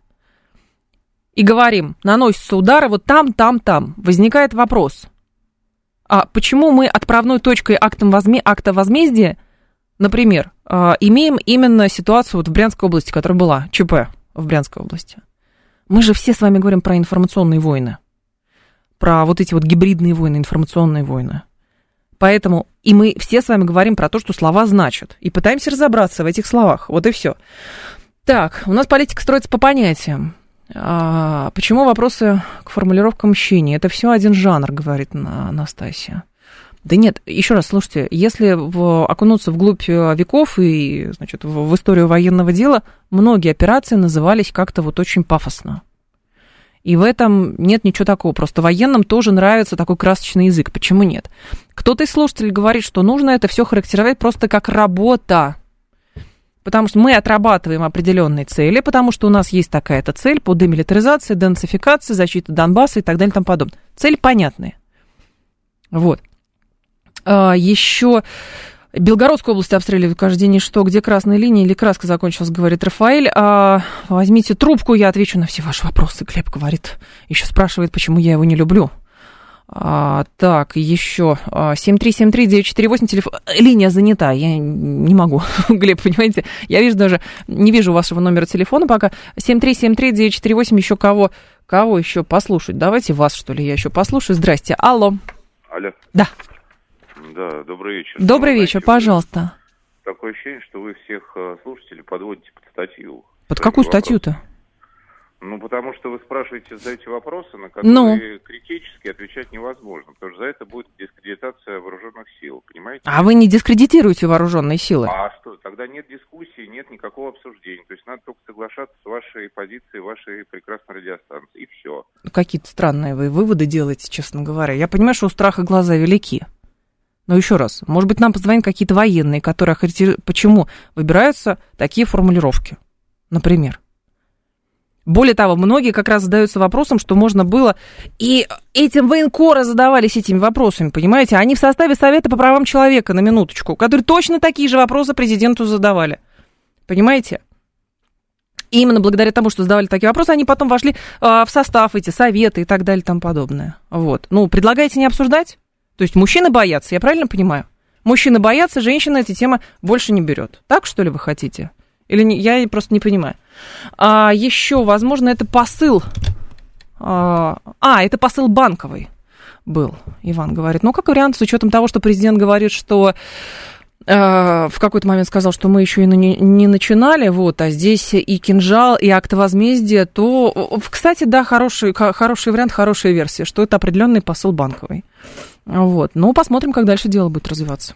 И говорим, наносятся удары вот там, там, там. Возникает вопрос, почему мы отправной точкой акта возмездия, например, имеем именно ситуацию вот в Брянской области, которая была, ЧП в Брянской области. Мы же все с вами говорим про информационные войны, про вот эти вот гибридные войны, информационные войны. Поэтому и мы все с вами говорим про то, что слова значат. И пытаемся разобраться в этих словах. Вот и все. Так, у нас политика строится по понятиям. Почему вопросы к формулировкам мщения? Это все один жанр, говорит Анастасия. Да нет, еще раз, слушайте, если окунуться вглубь веков и, значит, в историю военного дела, многие операции назывались как-то вот очень пафосно. И в этом нет ничего такого. Просто военным тоже нравится такой красочный язык. Почему нет? Кто-то из слушателей говорит, что нужно это все характеризовать просто как работа. Потому что мы отрабатываем определенные цели, потому что у нас есть такая-то цель по демилитаризации, денацификации, защите Донбасса и так далее и тому подобное. Цели понятные. Вот. Еще Белгородскую область обстреливают каждый день, и что, где красная линия или краска закончилась, говорит Рафаэль. Возьмите трубку, я отвечу на все ваши вопросы, Глеб говорит. Еще спрашивает, почему я его не люблю. Так, еще 7373948, телефон. Линия занята, я не могу, Глеб, понимаете, я не вижу вашего номера телефона пока. 7373948, еще кого еще послушать? Давайте вас, что ли, я еще послушаю. Здрасте, алло. Алло. Да. Да, добрый вечер. Добрый вечер, пожалуйста. Такое ощущение, что вы всех слушателей подводите под статью. Под какую статью-то? Ну, потому что вы спрашиваете, задаете вопросы, на которые критически отвечать невозможно, потому что за это будет дискредитация вооруженных сил, понимаете? А вы не дискредитируете вооруженные силы? А что, тогда нет дискуссии, нет никакого обсуждения, то есть надо только соглашаться с вашей позицией, вашей прекрасной радиостанции, и все. Какие-то странные вы выводы делаете, честно говоря. Я понимаю, что у страха глаза велики. Но еще раз, может быть, нам позвонят какие-то военные, которые почему выбираются такие формулировки, например. Более того, многие как раз задаются вопросом, что можно было... И этим военкоры задавались этими вопросами, понимаете? Они в составе Совета по правам человека, на минуточку, которые точно такие же вопросы президенту задавали. Понимаете? И именно благодаря тому, что задавали такие вопросы, они потом вошли в состав эти советы и так далее и тому подобное. Вот. Ну, предлагаете не обсуждать? То есть мужчины боятся, я правильно понимаю? Мужчины боятся, женщина эти темы больше не берет. Так, что ли, вы хотите? Или не, я просто не понимаю. Еще, возможно, это посыл. Это посыл банковый был, Иван говорит. Ну, как вариант, с учетом того, что президент говорит, что в какой-то момент сказал, что мы еще и не начинали, вот, а здесь и кинжал, и акт возмездия, то, кстати, да, хороший вариант, хорошая версия, что это определенный посыл банковый. Вот. Ну, посмотрим, как дальше дело будет развиваться.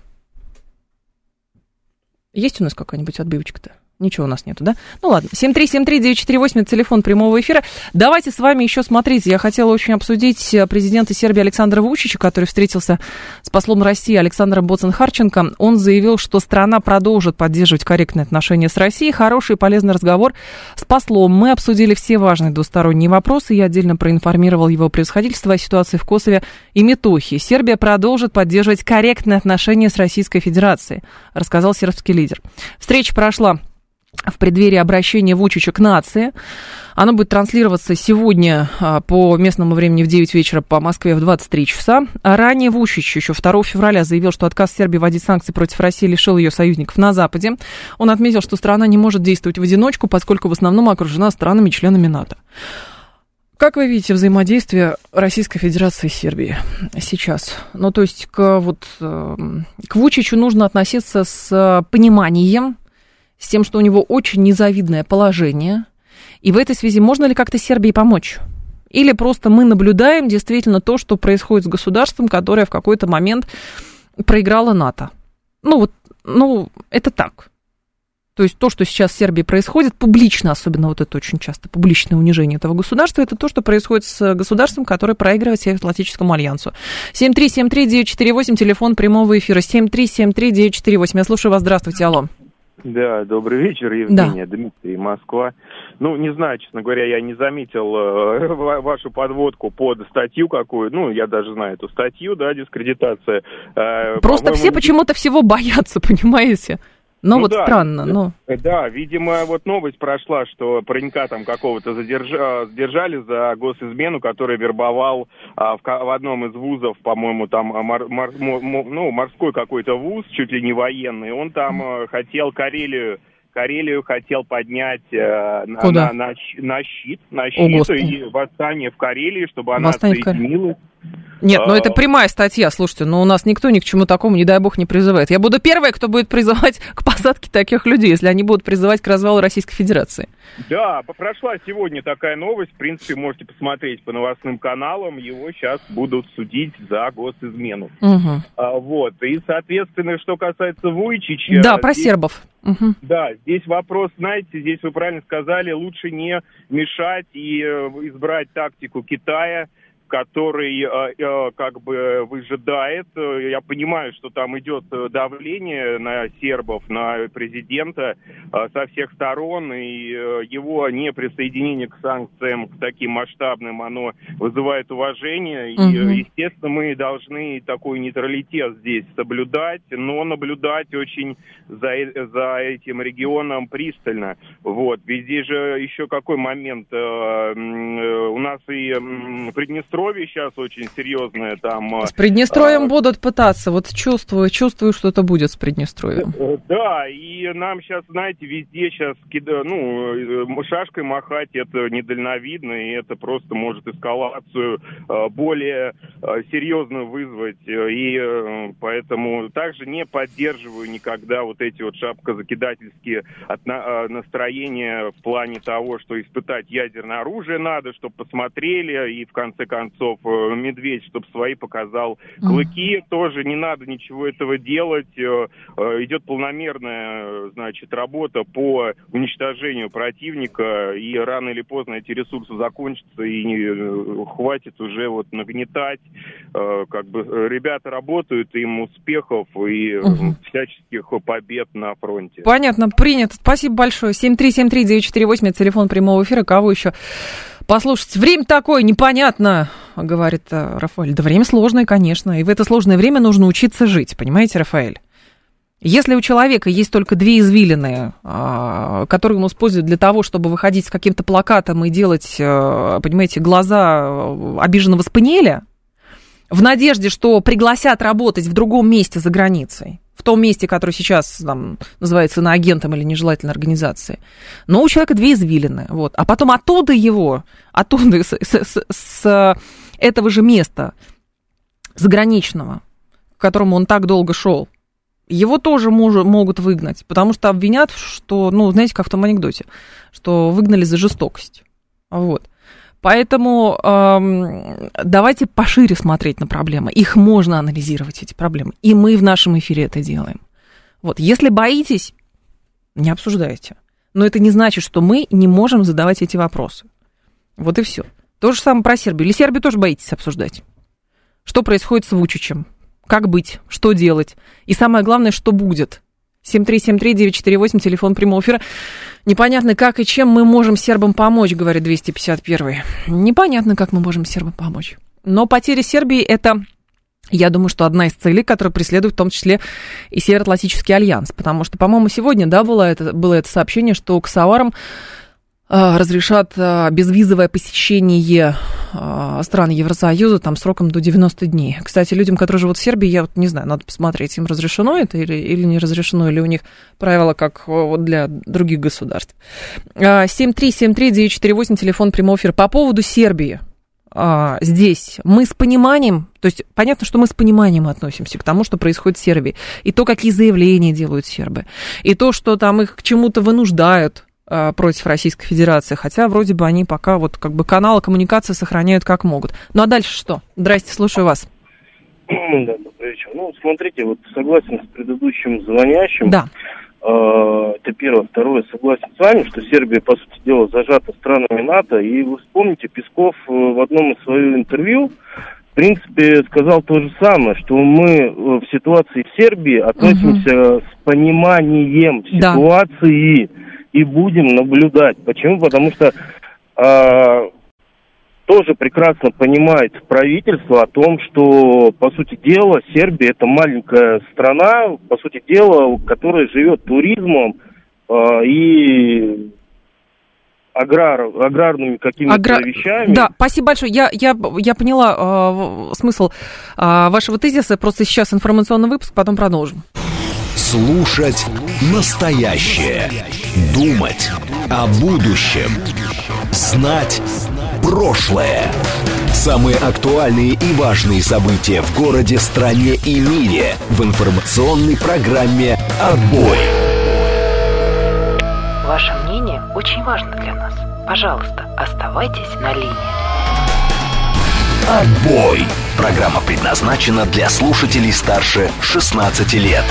Есть у нас какая-нибудь отбивочка-то? Ничего у нас нету, да? Ну ладно, 7373948, это телефон прямого эфира. Давайте с вами еще, смотрите, я хотела очень обсудить президента Сербии Александра Вучича, который встретился с послом России Александром Боцен-Харченко. Он заявил, что страна продолжит поддерживать корректные отношения с Россией. Хороший и полезный разговор с послом. Мы обсудили все важные двусторонние вопросы. Я отдельно проинформировал его превосходительство о ситуации в Косове и Метохии. Сербия продолжит поддерживать корректные отношения с Российской Федерацией, рассказал сербский лидер. Встреча прошла в преддверии обращения Вучича к нации. Оно будет транслироваться сегодня по местному времени в 9 вечера, по Москве в 23 часа. Ранее Вучич еще 2 февраля заявил, что отказ Сербии вводить санкции против России лишил ее союзников на Западе. Он отметил, что страна не может действовать в одиночку, поскольку в основном окружена странами-членами НАТО. Как вы видите взаимодействие Российской Федерации и Сербии сейчас? Ну, то есть к Вучичу нужно относиться с пониманием, с тем, что у него очень незавидное положение. И в этой связи можно ли как-то Сербии помочь? Или просто мы наблюдаем действительно то, что происходит с государством, которое в какой-то момент проиграло НАТО? Ну, это так. То есть то, что сейчас в Сербии происходит, публично, особенно вот это очень часто, публичное унижение этого государства, это то, что происходит с государством, которое проигрывает Североатлантическому альянсу. 7373948, телефон прямого эфира, 7373948. Я слушаю вас, здравствуйте, алло. Да, добрый вечер, Евгения, да. Дмитрий, Москва. Ну, не знаю, честно говоря, я не заметил вашу подводку под статью какую. Ну, я даже знаю эту статью, да, дискредитация. Просто все почему-то всего боятся, понимаете? Ну вот да, странно, но... Да, видимо, вот новость прошла, что паренька там какого-то задержали за госизмену, который вербовал в одном из вузов, по-моему, там морской какой-то вуз, чуть ли не военный. Он там хотел Карелию хотел поднять на щит и восстание в Карелии, чтобы она соединилась. Нет, ну это прямая статья, слушайте, но у нас никто ни к чему такому, не дай бог, не призывает. Я буду первая, кто будет призывать к посадке таких людей, если они будут призывать к развалу Российской Федерации. Да, прошла сегодня такая новость, в принципе, можете посмотреть по новостным каналам, его сейчас будут судить за госизмену. Вот, и, соответственно, что касается Вуйчича... Да, про сербов. Да, здесь вопрос, знаете, здесь вы правильно сказали, лучше не мешать и избрать тактику Китая, который как бы выжидает. Я понимаю, что там идет давление на сербов, на президента со всех сторон, и его неприсоединение к санкциям, к таким масштабным, оно вызывает уважение. И, естественно, мы должны такой нейтралитет здесь соблюдать, но наблюдать очень за этим регионом пристально. Вот. Ведь здесь же еще какой момент. У нас и Приднестровье сейчас очень серьезное там... С Приднестровьем будут пытаться, вот чувствую, что-то будет с Приднестровьем. Да, и нам сейчас, знаете, везде сейчас, шашкой махать, это недальновидно, и это просто может эскалацию более серьезно вызвать, и поэтому также не поддерживаю никогда вот эти вот шапкозакидательские настроения в плане того, что испытать ядерное оружие надо, чтобы посмотрели, и в конце концов медведь, чтобы свои показал клыки, тоже не надо ничего этого делать. Идет полномерная, значит, работа по уничтожению противника, и рано или поздно эти ресурсы закончатся, и хватит уже вот нагнетать. Как бы ребята работают, им успехов и всяческих побед на фронте. Понятно, принято. Спасибо большое. 7373948, это телефон прямого эфира. Кого еще? Послушайте, время такое, непонятно, говорит Рафаэль. Да время сложное, конечно, и в это сложное время нужно учиться жить, понимаете, Рафаэль? Если у человека есть только две извилины, которые он использует для того, чтобы выходить с каким-то плакатом и делать, понимаете, глаза обиженного спаниеля, в надежде, что пригласят работать в другом месте за границей, в том месте, которое сейчас там называется иноагентом или нежелательной организацией. Но у человека две извилины. Вот. А потом оттуда с этого же места заграничного, к которому он так долго шел, его тоже могут выгнать, потому что обвинят, что, знаете, как в том анекдоте, что выгнали за жестокость. Вот. Поэтому давайте пошире смотреть на проблемы. Их можно анализировать, эти проблемы. И мы в нашем эфире это делаем. Вот. Если боитесь, не обсуждайте. Но это не значит, что мы не можем задавать эти вопросы. Вот и все. То же самое про Сербию. Или Сербию тоже боитесь обсуждать? Что происходит с Вучичем? Как быть? Что делать? И самое главное, что будет? 7373948, телефон прямого эфира. Непонятно, как и чем мы можем сербам помочь, говорит 251-й. Непонятно, как мы можем сербам помочь. Но потеря Сербии – это, я думаю, что одна из целей, которую преследует в том числе и Североатлантический альянс. Потому что, по-моему, сегодня, было это сообщение, что косоварам разрешат безвизовое посещение стран Евросоюза там сроком до 90 дней. Кстати, людям, которые живут в Сербии, я вот не знаю, надо посмотреть, им разрешено это или не разрешено, или у них правила как вот для других государств. 7373948, телефон прямого эфира. По поводу Сербии. Здесь мы с пониманием, то есть понятно, что мы с пониманием относимся к тому, что происходит в Сербии, и то, какие заявления делают сербы, и то, что там их к чему-то вынуждают против Российской Федерации, хотя вроде бы они пока вот как бы каналы коммуникации сохраняют как могут. Ну а дальше что? Здрасте, слушаю вас. Да, добрый вечер. Смотрите, вот согласен с предыдущим звонящим. Да. Это первое. Второе, согласен с вами, что Сербия, по сути дела, зажата странами НАТО. И вы вспомните, Песков в одном из своих интервью, в принципе, сказал то же самое, что мы в ситуации в Сербии относимся с пониманием ситуации и будем наблюдать. Почему? Потому что тоже прекрасно понимает правительство о том, что, по сути дела, Сербия – это маленькая страна, по сути дела, которая живет туризмом и аграрными какими-то вещами. Да, спасибо большое. Я поняла смысл вашего тезиса. Просто сейчас информационный выпуск, потом продолжим. Слушать настоящее. Думать о будущем. Знать прошлое. Самые актуальные и важные события в городе, стране и мире в информационной программе «Отбой». Ваше мнение очень важно для нас. Пожалуйста, оставайтесь на линии. «Отбой». Программа предназначена для слушателей старше 16 лет.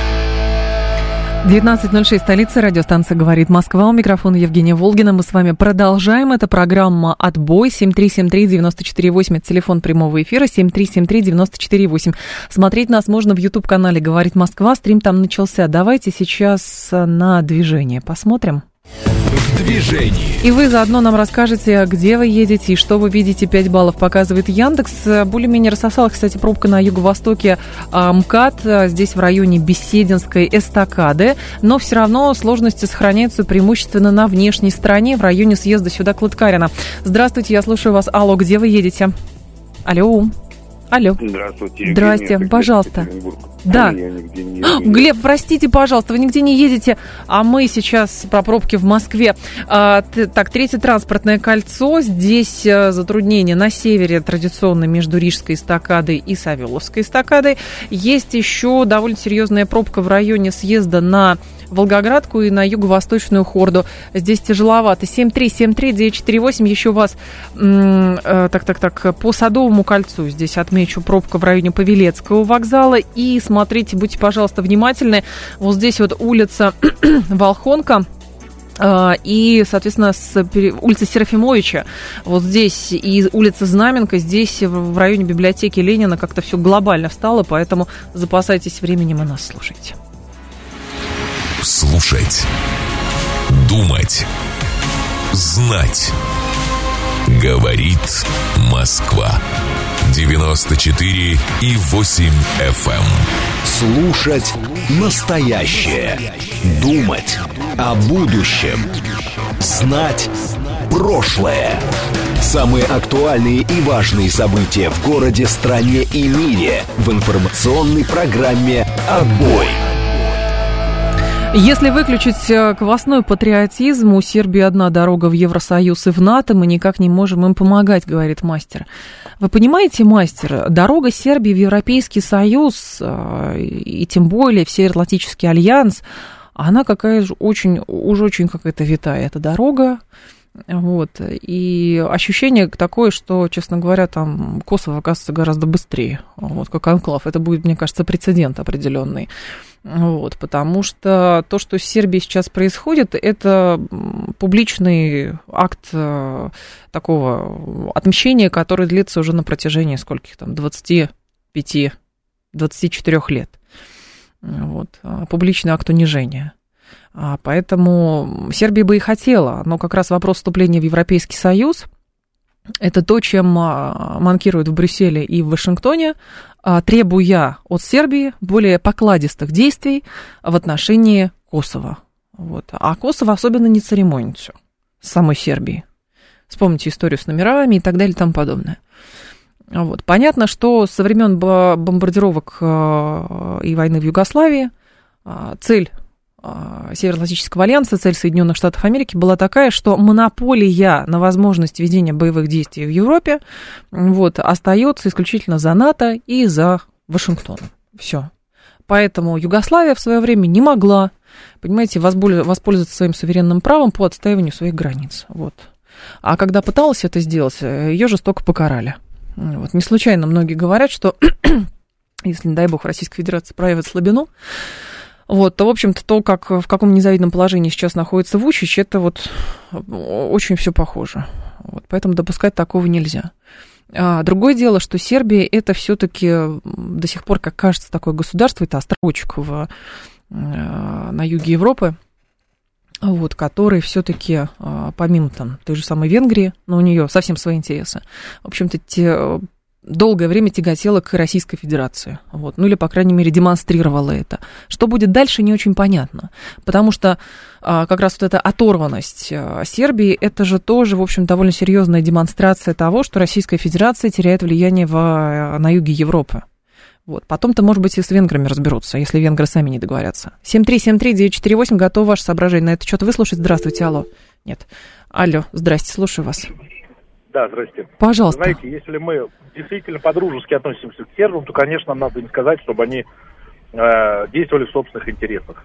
19:06, столица, радиостанция «Говорит Москва». У микрофона Евгения Волгина. Мы с вами продолжаем. Это программа «Отбой». 7373948. Это телефон прямого эфира. 7373948. Смотреть нас можно в YouTube-канале «Говорит Москва». Стрим там начался. Давайте сейчас на движение посмотрим. В движении. И вы заодно нам расскажете, где вы едете и что вы видите. 5 баллов показывает Яндекс. Более-менее рассосалась, кстати, пробка на юго-востоке МКАД. Здесь в районе Бесединской эстакады. Но все равно сложности сохраняются преимущественно на внешней стороне, в районе съезда сюда к Лыткарино. Здравствуйте, я слушаю вас. Алло, где вы едете? Алло. Здравствуйте, Евгения. Здрасте, пожалуйста. Да. Глеб, простите, пожалуйста, вы нигде не едете, а мы сейчас про пробки в Москве. Так, Третье транспортное кольцо. Здесь затруднения на севере традиционно между Рижской эстакадой и Савеловской эстакадой. Есть еще довольно серьезная пробка в районе съезда на Волгоградку и на юго-восточную Хорду. Здесь тяжеловато. 7373948. Еще у вас по Садовому кольцу. Здесь отмечу пробка в районе Павелецкого вокзала. И смотрите, будьте, пожалуйста, внимательны. Вот здесь вот улица Волхонка. И, соответственно, улица Серафимовича, вот здесь, и улица Знаменка, здесь в районе библиотеки Ленина как-то все глобально встало, поэтому запасайтесь временем и нас слушайте. Слушать, думать, знать. Говорит Москва. 94,8 FM. Слушать настоящее. Думать о будущем. Знать прошлое. Самые актуальные и важные события в городе, стране и мире в информационной программе «Отбой». Если выключить квасной патриотизм, у Сербии одна дорога в Евросоюз и в НАТО, мы никак не можем им помогать, говорит мастер. Вы понимаете, мастер, дорога Сербии в Европейский Союз, и тем более в Североатлантический альянс, она какая же очень какая-то витая эта дорога. Вот. И ощущение такое, что, честно говоря, там Косово оказывается гораздо быстрее, вот, как анклав. Это будет, мне кажется, прецедент определенный. Вот, потому что то, что с Сербией сейчас происходит, это публичный акт такого отмщения, который длится уже на протяжении скольких там, 25-24 лет. Вот, публичный акт унижения. Поэтому Сербия бы и хотела, но как раз вопрос вступления в Европейский Союз – это то, чем манкируют в Брюсселе и в Вашингтоне, требуя от Сербии более покладистых действий в отношении Косово. Вот. А Косово особенно не церемонится с самой Сербией. Вспомните историю с номерами и так далее и тому подобное. Вот. Понятно, что со времен бомбардировок и войны в Югославии цель Североатлантического альянса, цель Соединенных Штатов Америки была такая, что монополия на возможность ведения боевых действий в Европе вот, остается исключительно за НАТО и за Вашингтоном. Все. Поэтому Югославия в свое время не могла, понимаете, воспользоваться своим суверенным правом по отстаиванию своих границ. Вот. А когда пыталась это сделать, ее жестоко покарали. Вот. Не случайно многие говорят, что если, не дай бог, в Российской Федерации проявят слабину, вот, то, в общем-то, то, как, в каком незавидном положении сейчас находится Вучич, это вот очень все похоже. Вот, поэтому допускать такого нельзя. Другое дело, что Сербия это все-таки до сих пор, как кажется, такое государство, это островочек на юге Европы, вот, который все-таки, помимо там, той же самой Венгрии, но у нее совсем свои интересы, в общем-то, долгое время тяготела к Российской Федерации. Вот. Ну или, по крайней мере, демонстрировала это. Что будет дальше, не очень понятно. Потому что как раз вот эта оторванность Сербии, это же тоже, в общем, довольно серьезная демонстрация того, что Российская Федерация теряет влияние на юге Европы. Вот. Потом-то, может быть, и с венграми разберутся, если венгры сами не договорятся. 7373948, готов ваше соображение на это что-то выслушать. Здравствуйте, алло. Нет. Алло, здрасте, слушаю вас. Да, здрасте. Пожалуйста. Знаете, если мы действительно по-дружески относимся к сербам, то, конечно, надо им сказать, чтобы они действовали в собственных интересах.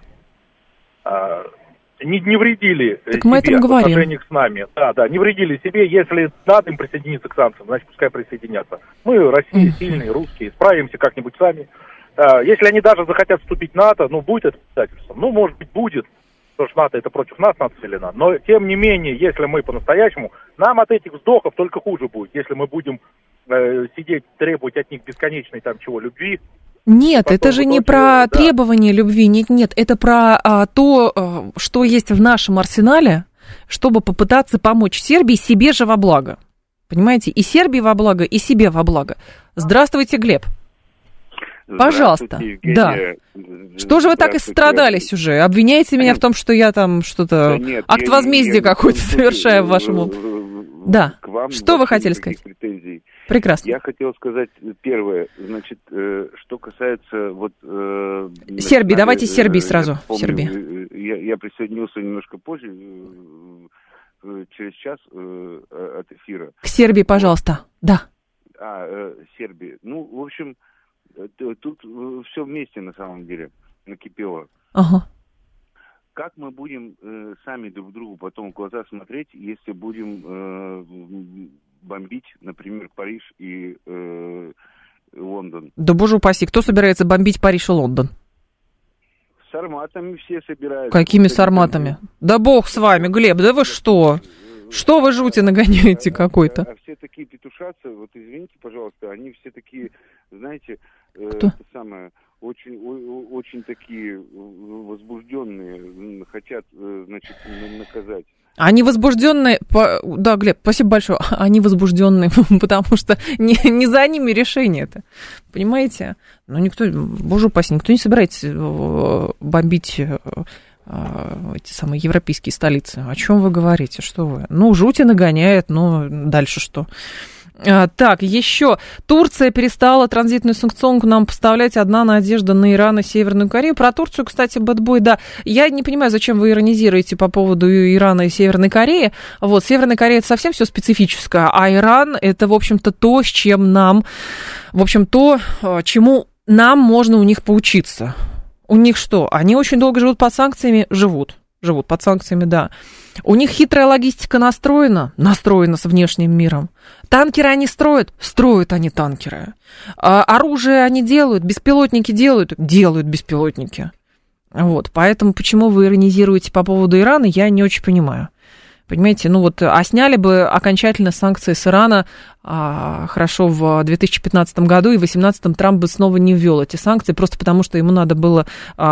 Не вредили так себе мы это в отношениях с нами. Да, не вредили себе. Если надо им присоединиться к санкциям, значит, пускай присоединятся. Мы, Россия, сильные, русские, справимся как-нибудь сами. Если они даже захотят вступить в НАТО, будет это предательством. Может быть, будет. Потому что НАТО это против нас нацелено. Но, тем не менее, если мы по-настоящему, нам от этих вздохов только хуже будет. Если мы будем сидеть, требовать от них бесконечной любви. Нет, это же не про требование любви. Нет, это про то, что есть в нашем арсенале, чтобы попытаться помочь Сербии себе же во благо. Понимаете? И Сербии во благо, и себе во благо. Здравствуйте, Глеб. Пожалуйста. Да. Что же вы так истрадались уже? Обвиняете меня в том, что я там что-то... акт возмездия какой-то совершаю в вашем... Да. Что вы хотели сказать? Претензий. Прекрасно. Я хотел сказать первое. Значит, что касается Сербии, давайте Сербии сразу. Сербии. Я присоединился немножко позже, через час от эфира. К Сербии, пожалуйста. Да. Сербии. В общем... Тут все вместе, на самом деле, накипело. Ага. Как мы будем сами друг другу потом в глаза смотреть, если будем бомбить, например, Париж и Лондон? Да боже упаси, кто собирается бомбить Париж и Лондон? С арматами все собираются. Какими с арматами? Да бог с вами, Глеб, да вы что? Что вы жути нагоняете какой-то? А все такие петушатся, извините, пожалуйста, они все такие, знаете, очень такие возбужденные, хотят, наказать. Они возбужденные, да, Глеб, спасибо большое, они возбужденные, потому что не за ними решение-то, понимаете? Никто, боже упаси, никто не собирается бомбить эти самые европейские столицы. О чем вы говорите? Что вы? Жути нагоняет, дальше что? Так, еще. Турция перестала транзитную санкционку нам поставлять. Одна надежда на Иран и Северную Корею. Про Турцию, кстати, бэтбой, да. Я не понимаю, зачем вы иронизируете по поводу Ирана и Северной Кореи. Северная Корея — это совсем все специфическое, а Иран — это, в общем-то, то, с чем нам, чему нам можно у них поучиться. У них что? Они очень долго живут под санкциями? Живут под санкциями, да. У них хитрая логистика настроена с внешним миром. Танкеры они строят они танкеры. Оружие они делают, беспилотники делают беспилотники. Поэтому почему вы иронизируете по поводу Ирана, я не очень понимаю. Понимаете, сняли бы окончательно санкции с Ирана хорошо в 2015 году, и в 2018 Трамп бы снова не ввел эти санкции, просто потому что ему надо было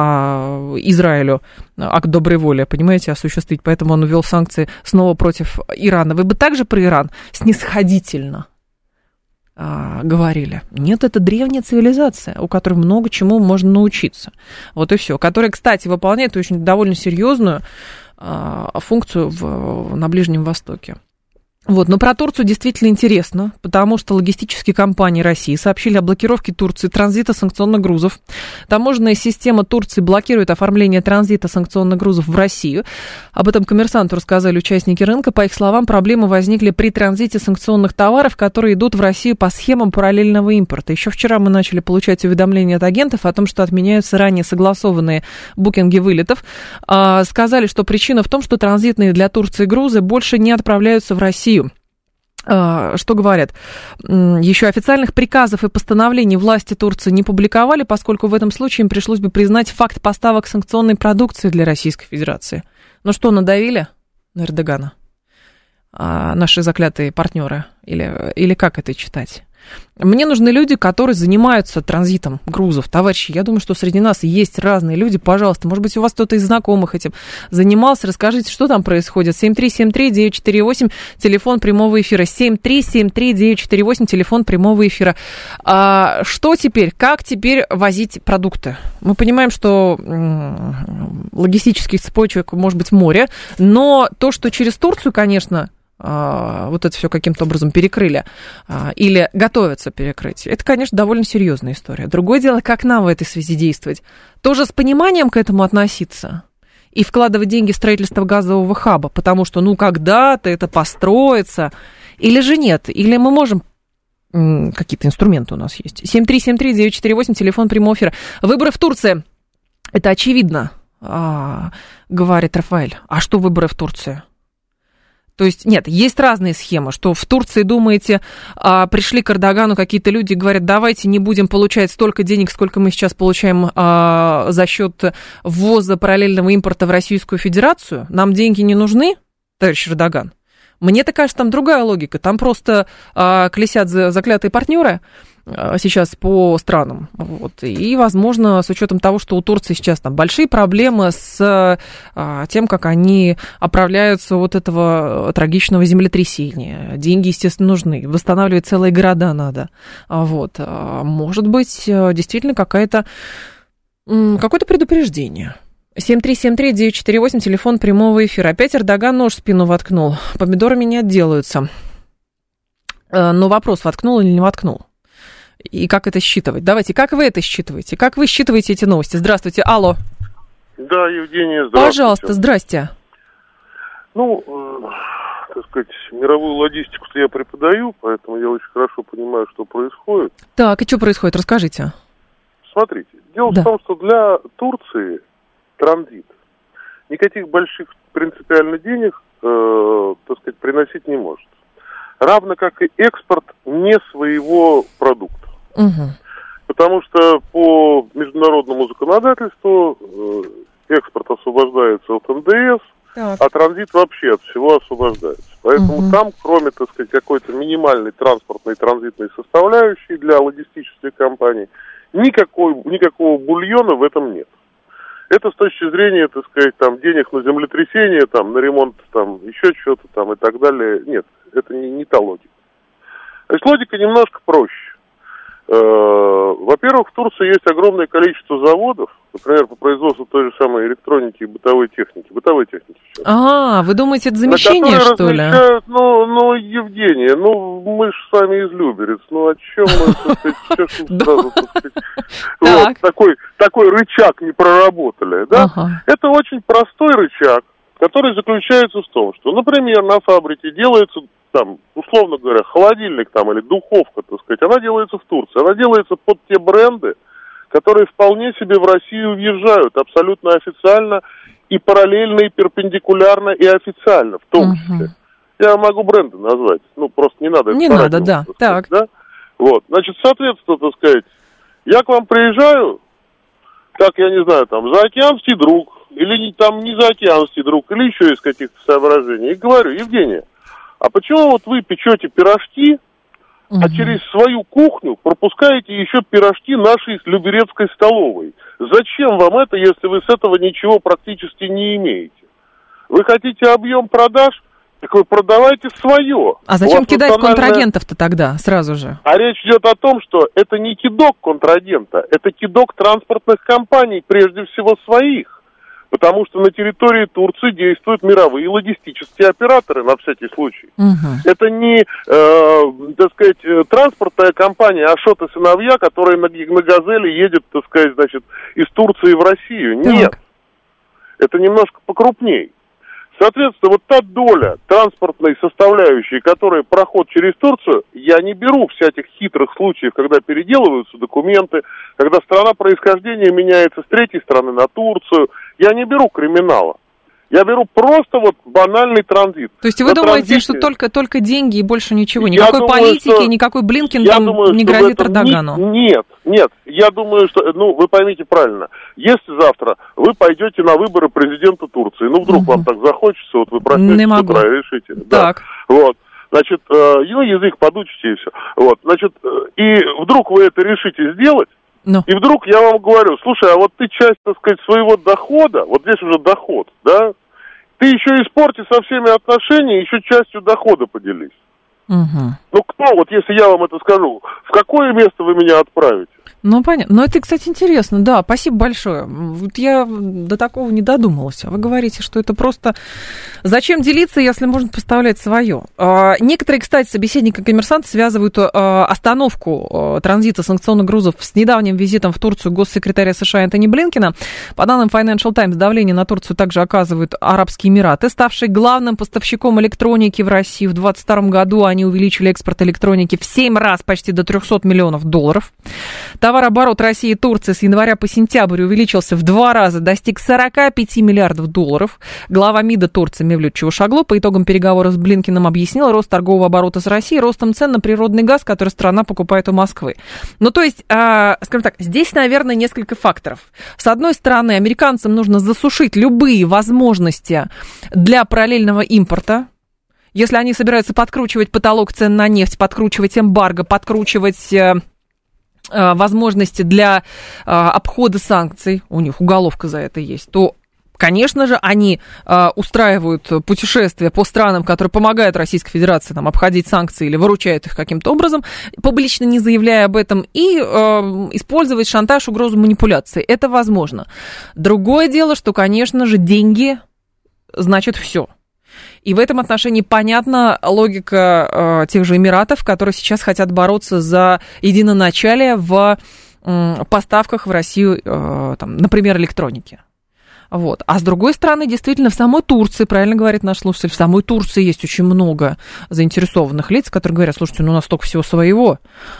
Израилю акт доброй воли, понимаете, осуществить, поэтому он ввел санкции снова против Ирана. Вы бы также про Иран снисходительно говорили? Нет, это древняя цивилизация, у которой много чему можно научиться. И все. Которая, кстати, выполняет очень довольно серьезную функцию на Ближнем Востоке. Но про Турцию действительно интересно, потому что логистические компании России сообщили о блокировке Турции транзита санкционных грузов. Таможенная система Турции блокирует оформление транзита санкционных грузов в Россию. Об этом «Коммерсанту» рассказали участники рынка. По их словам, проблемы возникли при транзите санкционных товаров, которые идут в Россию по схемам параллельного импорта. Еще вчера мы начали получать уведомления от агентов о том, что отменяются ранее согласованные букинги вылетов. Сказали, что причина в том, что транзитные для Турции грузы больше не отправляются в Россию. Что говорят? Еще официальных приказов и постановлений власти Турции не публиковали, поскольку в этом случае им пришлось бы признать факт поставок санкционной продукции для Российской Федерации. Что, надавили на Эрдогана? Наши заклятые партнеры? Или как это читать? Мне нужны люди, которые занимаются транзитом грузов. Товарищи, я думаю, что среди нас есть разные люди. Пожалуйста, может быть, у вас кто-то из знакомых этим занимался. Расскажите, что там происходит. 7373948, телефон прямого эфира. 7373948, телефон прямого эфира. Что теперь? Как теперь возить продукты? Мы понимаем, что логистических цепочек может быть море, но то, что через Турцию, конечно, это все каким-то образом перекрыли или готовятся перекрыть, это, конечно, довольно серьезная история. Другое дело, как нам в этой связи действовать. Тоже с пониманием к этому относиться и вкладывать деньги в строительство газового хаба, потому что, когда-то это построится, Или же нет? Или мы можем... Какие-то инструменты у нас есть. 7373948, телефон прямого эфира. Выборы в Турции. Это очевидно, говорит Рафаэль. А что выборы в Турции? То есть, нет, есть разные схемы, что в Турции, думаете, пришли к Эрдогану какие-то люди и говорят, давайте не будем получать столько денег, сколько мы сейчас получаем за счет ввоза параллельного импорта в Российскую Федерацию. Нам деньги не нужны, товарищ Эрдоган? Мне-то кажется, там другая логика. Там просто колесят заклятые партнеры сейчас по странам. Вот. И, возможно, с учетом того, что у Турции сейчас там большие проблемы с тем, как они оправляются от этого трагичного землетрясения. Деньги, естественно, нужны. Восстанавливать целые города надо. Вот. Может быть, действительно какое-то предупреждение. 7373948, телефон прямого эфира. Опять Эрдоган нож в спину воткнул. Помидорами не отделаются. Но вопрос, воткнул или не воткнул? И как это считывать? Давайте, как вы это считываете? Как вы считываете эти новости? Здравствуйте, алло. Да, Евгения, здравствуйте. Пожалуйста, здрасте. Ну, так сказать, мировую логистику-то я преподаю, поэтому я очень хорошо понимаю, что происходит. Так, и что происходит? Расскажите. Смотрите, дело в том, что для Турции транзит никаких больших принципиально денег, так сказать, приносить не может. Равно как и экспорт не своего продукта. Угу. Потому что по международному законодательству экспорт освобождается от НДС, а транзит вообще от всего освобождается. Поэтому там, кроме, так сказать, какой-то минимальной транспортной транзитной составляющей для логистических компаний, никакого бульона в этом нет. Это с точки зрения, так сказать, там, денег на землетрясение, там, на ремонт, там, еще что-то там и так далее. Нет, это не та логика. Значит, логика немножко проще. Во-первых, в Турции есть огромное количество заводов, например, по производству той же самой электроники и бытовой техники. Вы думаете, это замещение, что ли? Ну, Евгения, мы же с вами из Люберец, о чем мы, так сказать, сразу, так сказать, такой рычаг не проработали, да? Это очень простой рычаг, который заключается в том, что, например, на фабрике делается, там, условно говоря, холодильник там или духовка, так сказать, она делается в Турции, она делается под те бренды, которые вполне себе в Россию въезжают абсолютно официально и параллельно, и перпендикулярно, и официально, в том числе. Я могу бренды назвать, просто не надо. Не надо, да. Так. Да? Вот, значит, соответственно, так сказать, я к вам приезжаю, как, я не знаю, там, заокеанский друг, или там не заокеанский друг, или еще из каких-то соображений, и говорю, Евгения, а почему вот вы печете пирожки, а через свою кухню пропускаете еще пирожки нашей люберецкой столовой? Зачем вам это, если вы с этого ничего практически не имеете? Вы хотите объем продаж? Так вы продавайте свое. А зачем кидать контрагентов-то тогда сразу же? А речь идет о том, что это не кидок контрагента, это кидок транспортных компаний, прежде всего своих. Потому что на территории Турции действуют мировые логистические операторы, на всякий случай. Это не, так сказать, транспортная компания Ашот и сыновья, которая на «Газели» едет, так сказать, значит, из Турции в Россию. Нет. Это немножко покрупней. Соответственно, вот та доля транспортной составляющей, которая проход через Турцию, я не беру всяких хитрых случаев, когда переделываются документы, когда страна происхождения меняется с третьей страны на Турцию. Я не беру криминала. Я беру просто вот банальный транзит. То есть вы думаете, что только деньги и больше ничего? Никакой политики, никакой Блинкен там не грозит Эрдогану? Нет. Я думаю, что, вы поймите правильно. Если завтра вы пойдете на выборы президента Турции, вдруг вам так захочется, вот вы проснетесь с утра и решите. Так. Да, вот. Значит, язык подучите и все. Вот. Значит, и вдруг вы это решите сделать, и вдруг я вам говорю, слушай, а вот ты часть, так сказать, своего дохода, вот здесь уже доход, да, ты еще испорти со всеми отношения, еще частью дохода поделись. Кто, вот если я вам это скажу, в какое место вы меня отправите? Ну, понятно. Но это, кстати, интересно. Да, спасибо большое. Вот я до такого не додумалась. Вы говорите, что это просто... Зачем делиться, если можно поставлять свое? Некоторые, кстати, собеседники «Коммерсанта» связывают остановку транзита санкционных грузов с недавним визитом в Турцию госсекретаря США Энтони Блинкена. По данным Financial Times, давление на Турцию также оказывают Арабские Эмираты, ставшие главным поставщиком электроники в России. В 2022 году они увеличили экспорт электроники в 7 раз, почти до $300 миллионов. Товарооборот России и Турции с января по сентябрь увеличился в 2 раза, достиг $45 миллиардов. Глава МИДа Турции Мевлют Чавушоглу по итогам переговоров с Блинкеном объяснил рост торгового оборота с Россией ростом цен на природный газ, который страна покупает у Москвы. Ну, то есть, скажем так, здесь, наверное, несколько факторов. С одной стороны, американцам нужно засушить любые возможности для параллельного импорта. Если они собираются подкручивать потолок цен на нефть, подкручивать эмбарго, подкручивать... возможности для обхода санкций, у них уголовка за это есть, то, конечно же, они устраивают путешествия по странам, которые помогают Российской Федерации там, обходить санкции или выручают их каким-то образом, публично не заявляя об этом, и использовать шантаж, угрозу, манипуляции. Это возможно. Другое дело, что, конечно же, деньги значит все. И в этом отношении понятна логика тех же Эмиратов, которые сейчас хотят бороться за единоначалие в поставках в Россию, там, например, электроники. Вот. А с другой стороны, действительно, в самой Турции, правильно говорит наш слушатель, в самой Турции есть очень много заинтересованных лиц, которые говорят, слушайте, ну у нас столько всего своего,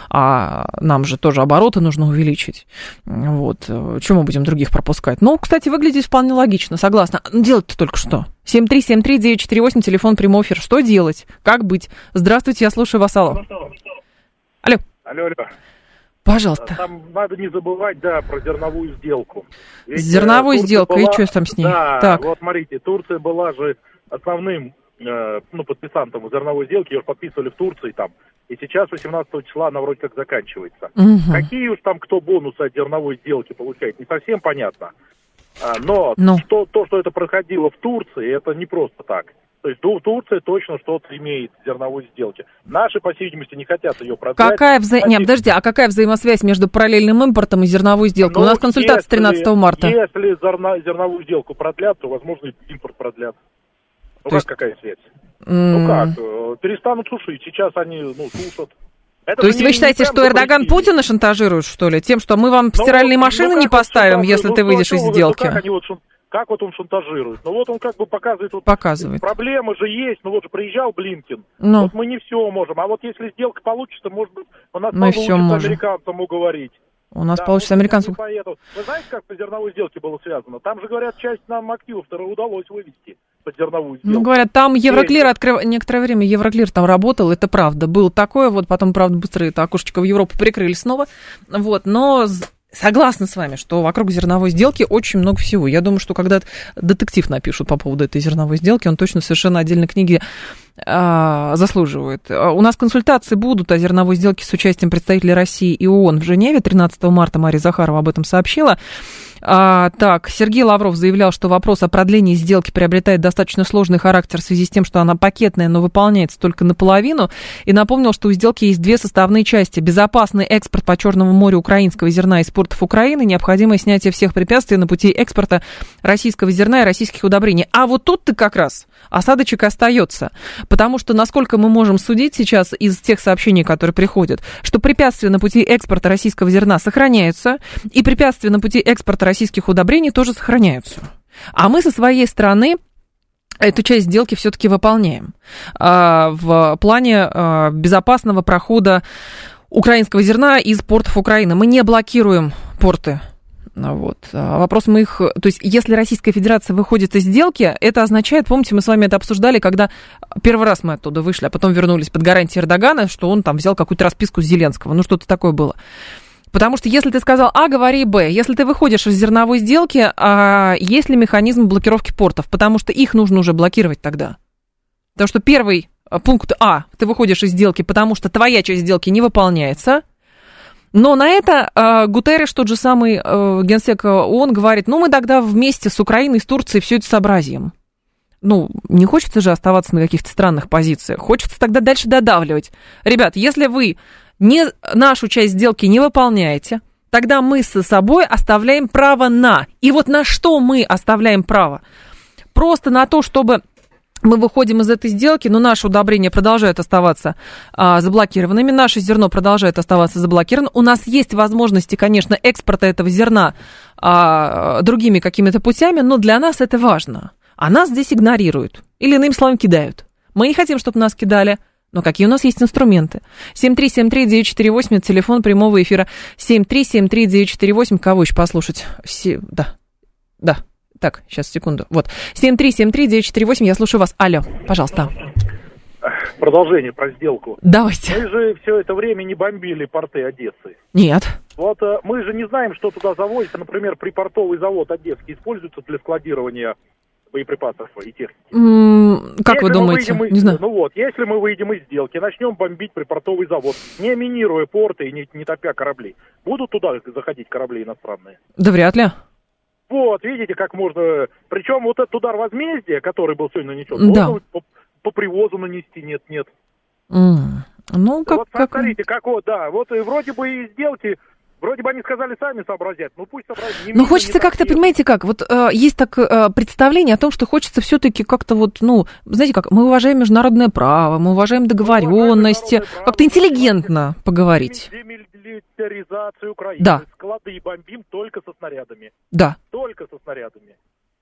а нам же тоже обороты нужно увеличить. Вот. Чего мы будем других пропускать? Ну, кстати, выглядит вполне логично, согласна. Делать-то только что. 7373948, телефон прямой эфир. Что делать? Как быть? Здравствуйте, я слушаю вас, алло. Алло. Алло. Пожалуйста. Там надо не забывать, да, про зерновую сделку. Ведь зерновую сделку, была... и что там с ней? Да, так. Вот смотрите, Турция была же основным подписантом зерновой сделки, ее подписывали в Турции там. И сейчас 18 числа она вроде как заканчивается. Угу. Какие уж там кто бонусы от зерновой сделки получает, не совсем понятно. Но то, что это проходило в Турции, это не просто так. То есть Турция точно что-то имеет в зерновой сделке. Наши, по всей видимости, не хотят ее продать. Нет, подожди, а какая взаимосвязь между параллельным импортом и зерновой сделкой? У нас консультация 13 марта. Если зерновую сделку продлят, то, возможно, и импорт продлят. Ну, то есть... какая связь? Ну как, перестанут сушить. Сейчас они, сушат. То есть вы считаете, что Эрдоган Путина шантажирует, что ли? Тем, что мы вам стиральные машины не поставим, если ты выйдешь из сделки? Как вот он шантажирует? Ну вот он как бы показывает. Проблемы же есть. Ну вот же приезжал Блинкен. Вот мы не все можем. А вот если сделка получится, может быть, у нас получится американцам уговорить. У нас получится американцам. Вы знаете, как по зерновой сделке было связано? Там же, говорят, часть нам активов удалось вывести под зерновую сделку. Ну, говорят, там Евроклир некоторое время Евроклир там работал, это правда. Было такое, вот потом, правда, быстро это окошечко в Европу прикрыли снова. Вот, но... Согласна с вами, что вокруг зерновой сделки очень много всего. Я думаю, что когда детектив напишут по поводу этой зерновой сделки, он точно совершенно отдельной книги заслуживает. У нас консультации будут о зерновой сделке с участием представителей России и ООН в Женеве. 13 марта Мария Захарова об этом сообщила. Так, Сергей Лавров заявлял, что вопрос о продлении сделки приобретает достаточно сложный характер в связи с тем, что она пакетная, но выполняется только наполовину. И напомнил, что у сделки есть 2 составные части. Безопасный экспорт по Черному морю украинского зерна из портов Украины, необходимое снятие всех препятствий на пути экспорта российского зерна и российских удобрений. А вот тут-то как раз осадочек остается. Потому что, насколько мы можем судить сейчас из тех сообщений, которые приходят, что препятствия на пути экспорта российского зерна сохраняются, и препятствия на пути экспорта российских удобрений тоже сохраняются. А мы со своей стороны эту часть сделки все-таки выполняем в плане безопасного прохода украинского зерна из портов Украины. Мы не блокируем порты. Вот. Вопрос мы их... То есть, если Российская Федерация выходит из сделки, это означает, помните, мы с вами это обсуждали, когда первый раз мы оттуда вышли, а потом вернулись под гарантией Эрдогана, что он там взял какую-то расписку с Зеленского. Ну, что-то такое было. Потому что если ты сказал А, говори Б. Если ты выходишь из зерновой сделки, есть ли механизм блокировки портов? Потому что их нужно уже блокировать тогда. Потому что первый пункт А, ты выходишь из сделки, потому что твоя часть сделки не выполняется. Но на это Гутерриш, тот же самый генсек ООН, говорит, мы тогда вместе с Украиной, с Турцией все это сообразим. Не хочется же оставаться на каких-то странных позициях. Хочется тогда дальше додавливать. Ребят, если вы нашу часть сделки не выполняете, тогда мы с собой оставляем право на. И вот на что мы оставляем право? Просто на то, чтобы мы выходим из этой сделки, но наши удобрения продолжают оставаться заблокированными, наше зерно продолжает оставаться заблокированным. У нас есть возможности, конечно, экспорта этого зерна другими какими-то путями, но для нас это важно. А нас здесь игнорируют. Или, иными словами, кидают. Мы не хотим, чтобы нас кидали. Но какие у нас есть инструменты? 7373948, телефон прямого эфира. 7373948, кого еще послушать? Да. Так, сейчас, секунду. Вот. 7373948, я слушаю вас. Алло, пожалуйста. Продолжение про сделку. Давайте. Мы же все это время не бомбили порты Одессы. Нет. Вот мы же не знаем, что туда завозится. Например, припортовый завод Одесский используется для складирования боеприпасов и техники. Как вы думаете? Не знаю. Ну вот, если мы выйдем из сделки, начнем бомбить припортовый завод, не минируя порты и не топя корабли, будут туда заходить корабли иностранные? Да вряд ли. Вот, видите, как можно... Причем вот этот удар возмездия, который был сегодня нанесен, можно по привозу нанести, нет. Ну, как... Вот смотрите, как вот, да, вот и вроде бы и сделки... Вроде бы они сказали, сами сообразят. Ну, пусть сообразят. Но хочется как-то, понимаете как, вот есть так представление о том, что хочется все-таки как-то вот, ну, знаете как, мы уважаем международное право, мы уважаем договоренности, как-то интеллигентно поговорить. Демилитаризацию Украины. Да. Склады бомбим только со снарядами. Да. Только со снарядами.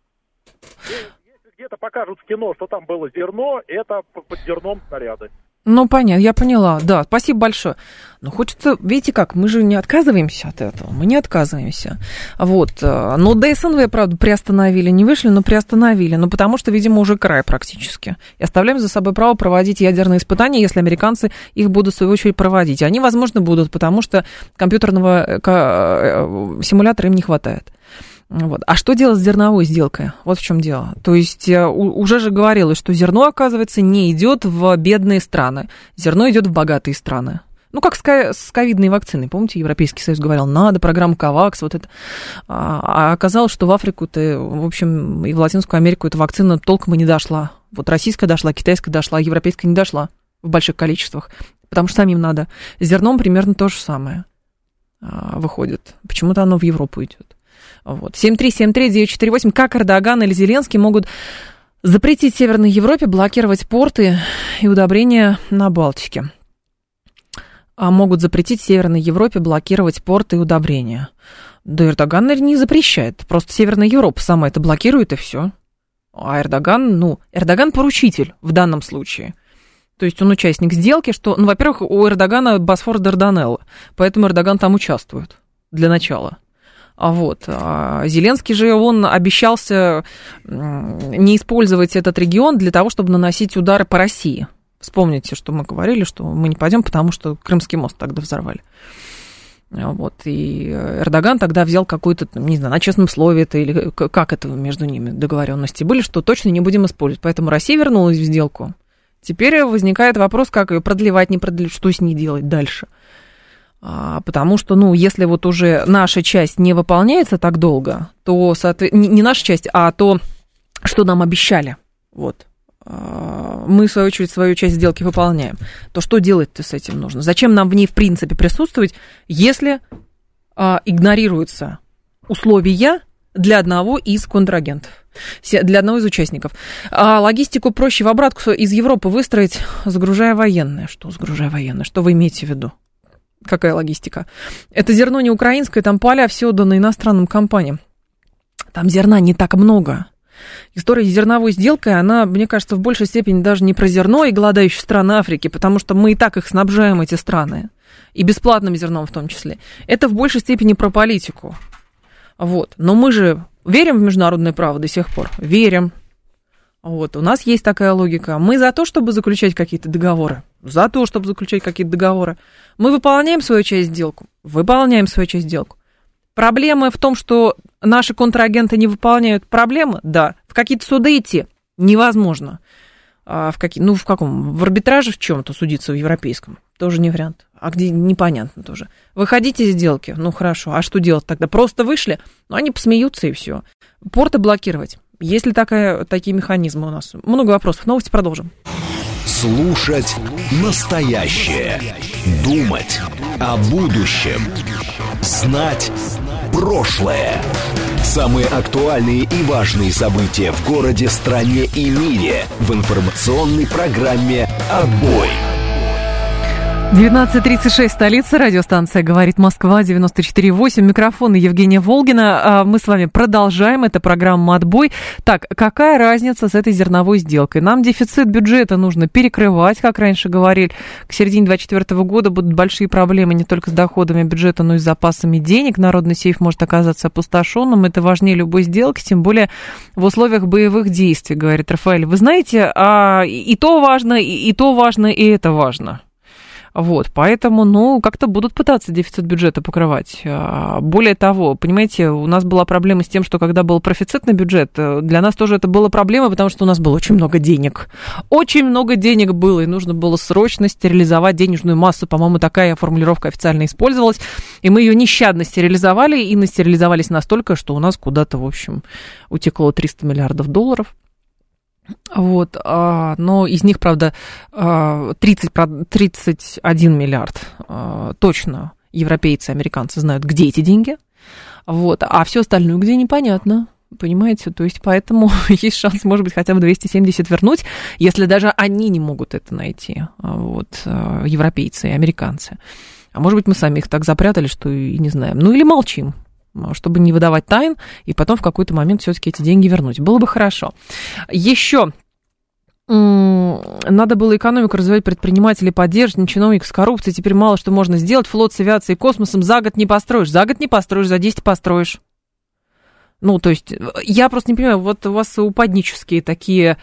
Если где-то покажут в кино, что там было зерно, это под зерном снаряды. Ну, понятно, я поняла, да, спасибо большое. Но хочется, видите как, мы же не отказываемся от этого, мы не отказываемся. Вот, но ДСНВ, правда, приостановили, не вышли, но приостановили, ну, потому что, видимо, уже край практически. И оставляем за собой право проводить ядерные испытания, если американцы их будут, в свою очередь, проводить. Они, возможно, будут, потому что компьютерного симулятора им не хватает. Вот. А что делать с зерновой сделкой? Вот в чем дело. То есть уже же говорилось, что зерно, оказывается, не идет в бедные страны. Зерно идет в богатые страны. Ну, как с ковидной вакциной. Помните, Европейский Союз говорил, надо программу КОВАКС, вот это. А оказалось, что в Африку-то, в общем, и в Латинскую Америку эта вакцина толком и не дошла. Вот российская дошла, китайская дошла, европейская не дошла в больших количествах. Потому что самим надо. С зерном примерно то же самое выходит. Почему-то оно в Европу идет. Вот. 7373948. Как Эрдоган или Зеленский могут запретить Северной Европе блокировать порты и удобрения на Балтике? Могут запретить Северной Европе блокировать порты и удобрения. Да Эрдоган, наверное, не запрещает. Просто Северная Европа сама это блокирует, и все. А Эрдоган, Эрдоган поручитель в данном случае. То есть он участник сделки, что, во-первых, у Эрдогана Босфор Дарданеллы, поэтому Эрдоган там участвует для начала. Вот. А Зеленский же, он обещался не использовать этот регион для того, чтобы наносить удары по России. Вспомните, что мы говорили, что мы не пойдем, потому что Крымский мост тогда взорвали. Вот. И Эрдоган тогда взял какую-то, не знаю, на честном слове это, или как это между ними договоренности были, что точно не будем использовать. Поэтому Россия вернулась в сделку. Теперь возникает вопрос, как ее продлевать, не продлевать, что с ней делать дальше. Потому что, если вот уже наша часть не выполняется так долго, то, не наша часть, а то, что нам обещали, вот, мы, в свою очередь, свою часть сделки выполняем, то что делать-то с этим нужно? Зачем нам в ней, в принципе, присутствовать, если игнорируются условия для одного из контрагентов, для одного из участников? Логистику проще в обратку из Европы выстроить, загружая военное. Что загружая военное? Что вы имеете в виду? Какая логистика? Это зерно не украинское, там поля все отданы иностранным компаниям. Там зерна не так много. История с зерновой сделкой, она, мне кажется, в большей степени даже не про зерно и голодающие страны Африки, потому что мы и так их снабжаем, эти страны, и бесплатным зерном в том числе. Это в большей степени про политику. Вот. Но мы же верим в международное право до сих пор? Верим. Вот. У нас есть такая логика. Мы за то, чтобы заключать какие-то договоры. За то, чтобы заключать какие-то договоры. Мы выполняем свою часть сделку. Выполняем свою часть сделку. Проблемы в том, что наши контрагенты не выполняют проблемы? Да. В какие-то суды идти? Невозможно. В каком? В арбитраже в чем-то судиться, в европейском? Тоже не вариант. А где? Непонятно тоже. Выходите из сделки? Ну, хорошо. А что делать тогда? Просто вышли? Они посмеются и все. Порты блокировать? Есть ли такие механизмы у нас? Много вопросов. Новости продолжим. Слушать настоящее. Думать о будущем. Знать прошлое. Самые актуальные и важные события в городе, стране и мире в информационной программе «Отбой». 19:36, столица, радиостанция «Говорит Москва», 94,8, микрофон Евгения Волгина. Мы с вами продолжаем, это программа «Отбой». Так, какая разница с этой зерновой сделкой? Нам дефицит бюджета нужно перекрывать, как раньше говорили. К середине 2024 года будут большие проблемы не только с доходами бюджета, но и с запасами денег. Народный сейф может оказаться опустошенным, это важнее любой сделки, тем более в условиях боевых действий, говорит Рафаэль. Вы знаете, и то важно, и то важно, и это важно. Вот, поэтому, как-то будут пытаться дефицит бюджета покрывать. Более того, понимаете, у нас была проблема с тем, что когда был профицитный бюджет, для нас тоже это была проблема, потому что у нас было очень много денег. Очень много денег было, и нужно было срочно стерилизовать денежную массу. По-моему, такая формулировка официально использовалась. И мы ее нещадно стерилизовали, и настерилизовались настолько, что у нас куда-то, в общем, утекло 300 миллиардов долларов. Вот, но из них, правда, 31 миллиард точно европейцы, американцы знают, где эти деньги, вот, а все остальное где непонятно, понимаете, то есть поэтому есть шанс, может быть, хотя бы 270 вернуть, если даже они не могут это найти, вот, европейцы и американцы, а может быть, мы сами их так запрятали, что и не знаем, или молчим, чтобы не выдавать тайн, и потом в какой-то момент все-таки эти деньги вернуть. Было бы хорошо. Еще надо было экономику развивать, предпринимателей поддерживать, чиновников с коррупцией. Теперь мало что можно сделать. Флот с авиацией и космосом за год не построишь. За год не построишь, за 10 построишь. То есть, я просто не понимаю, вот у вас упаднические такие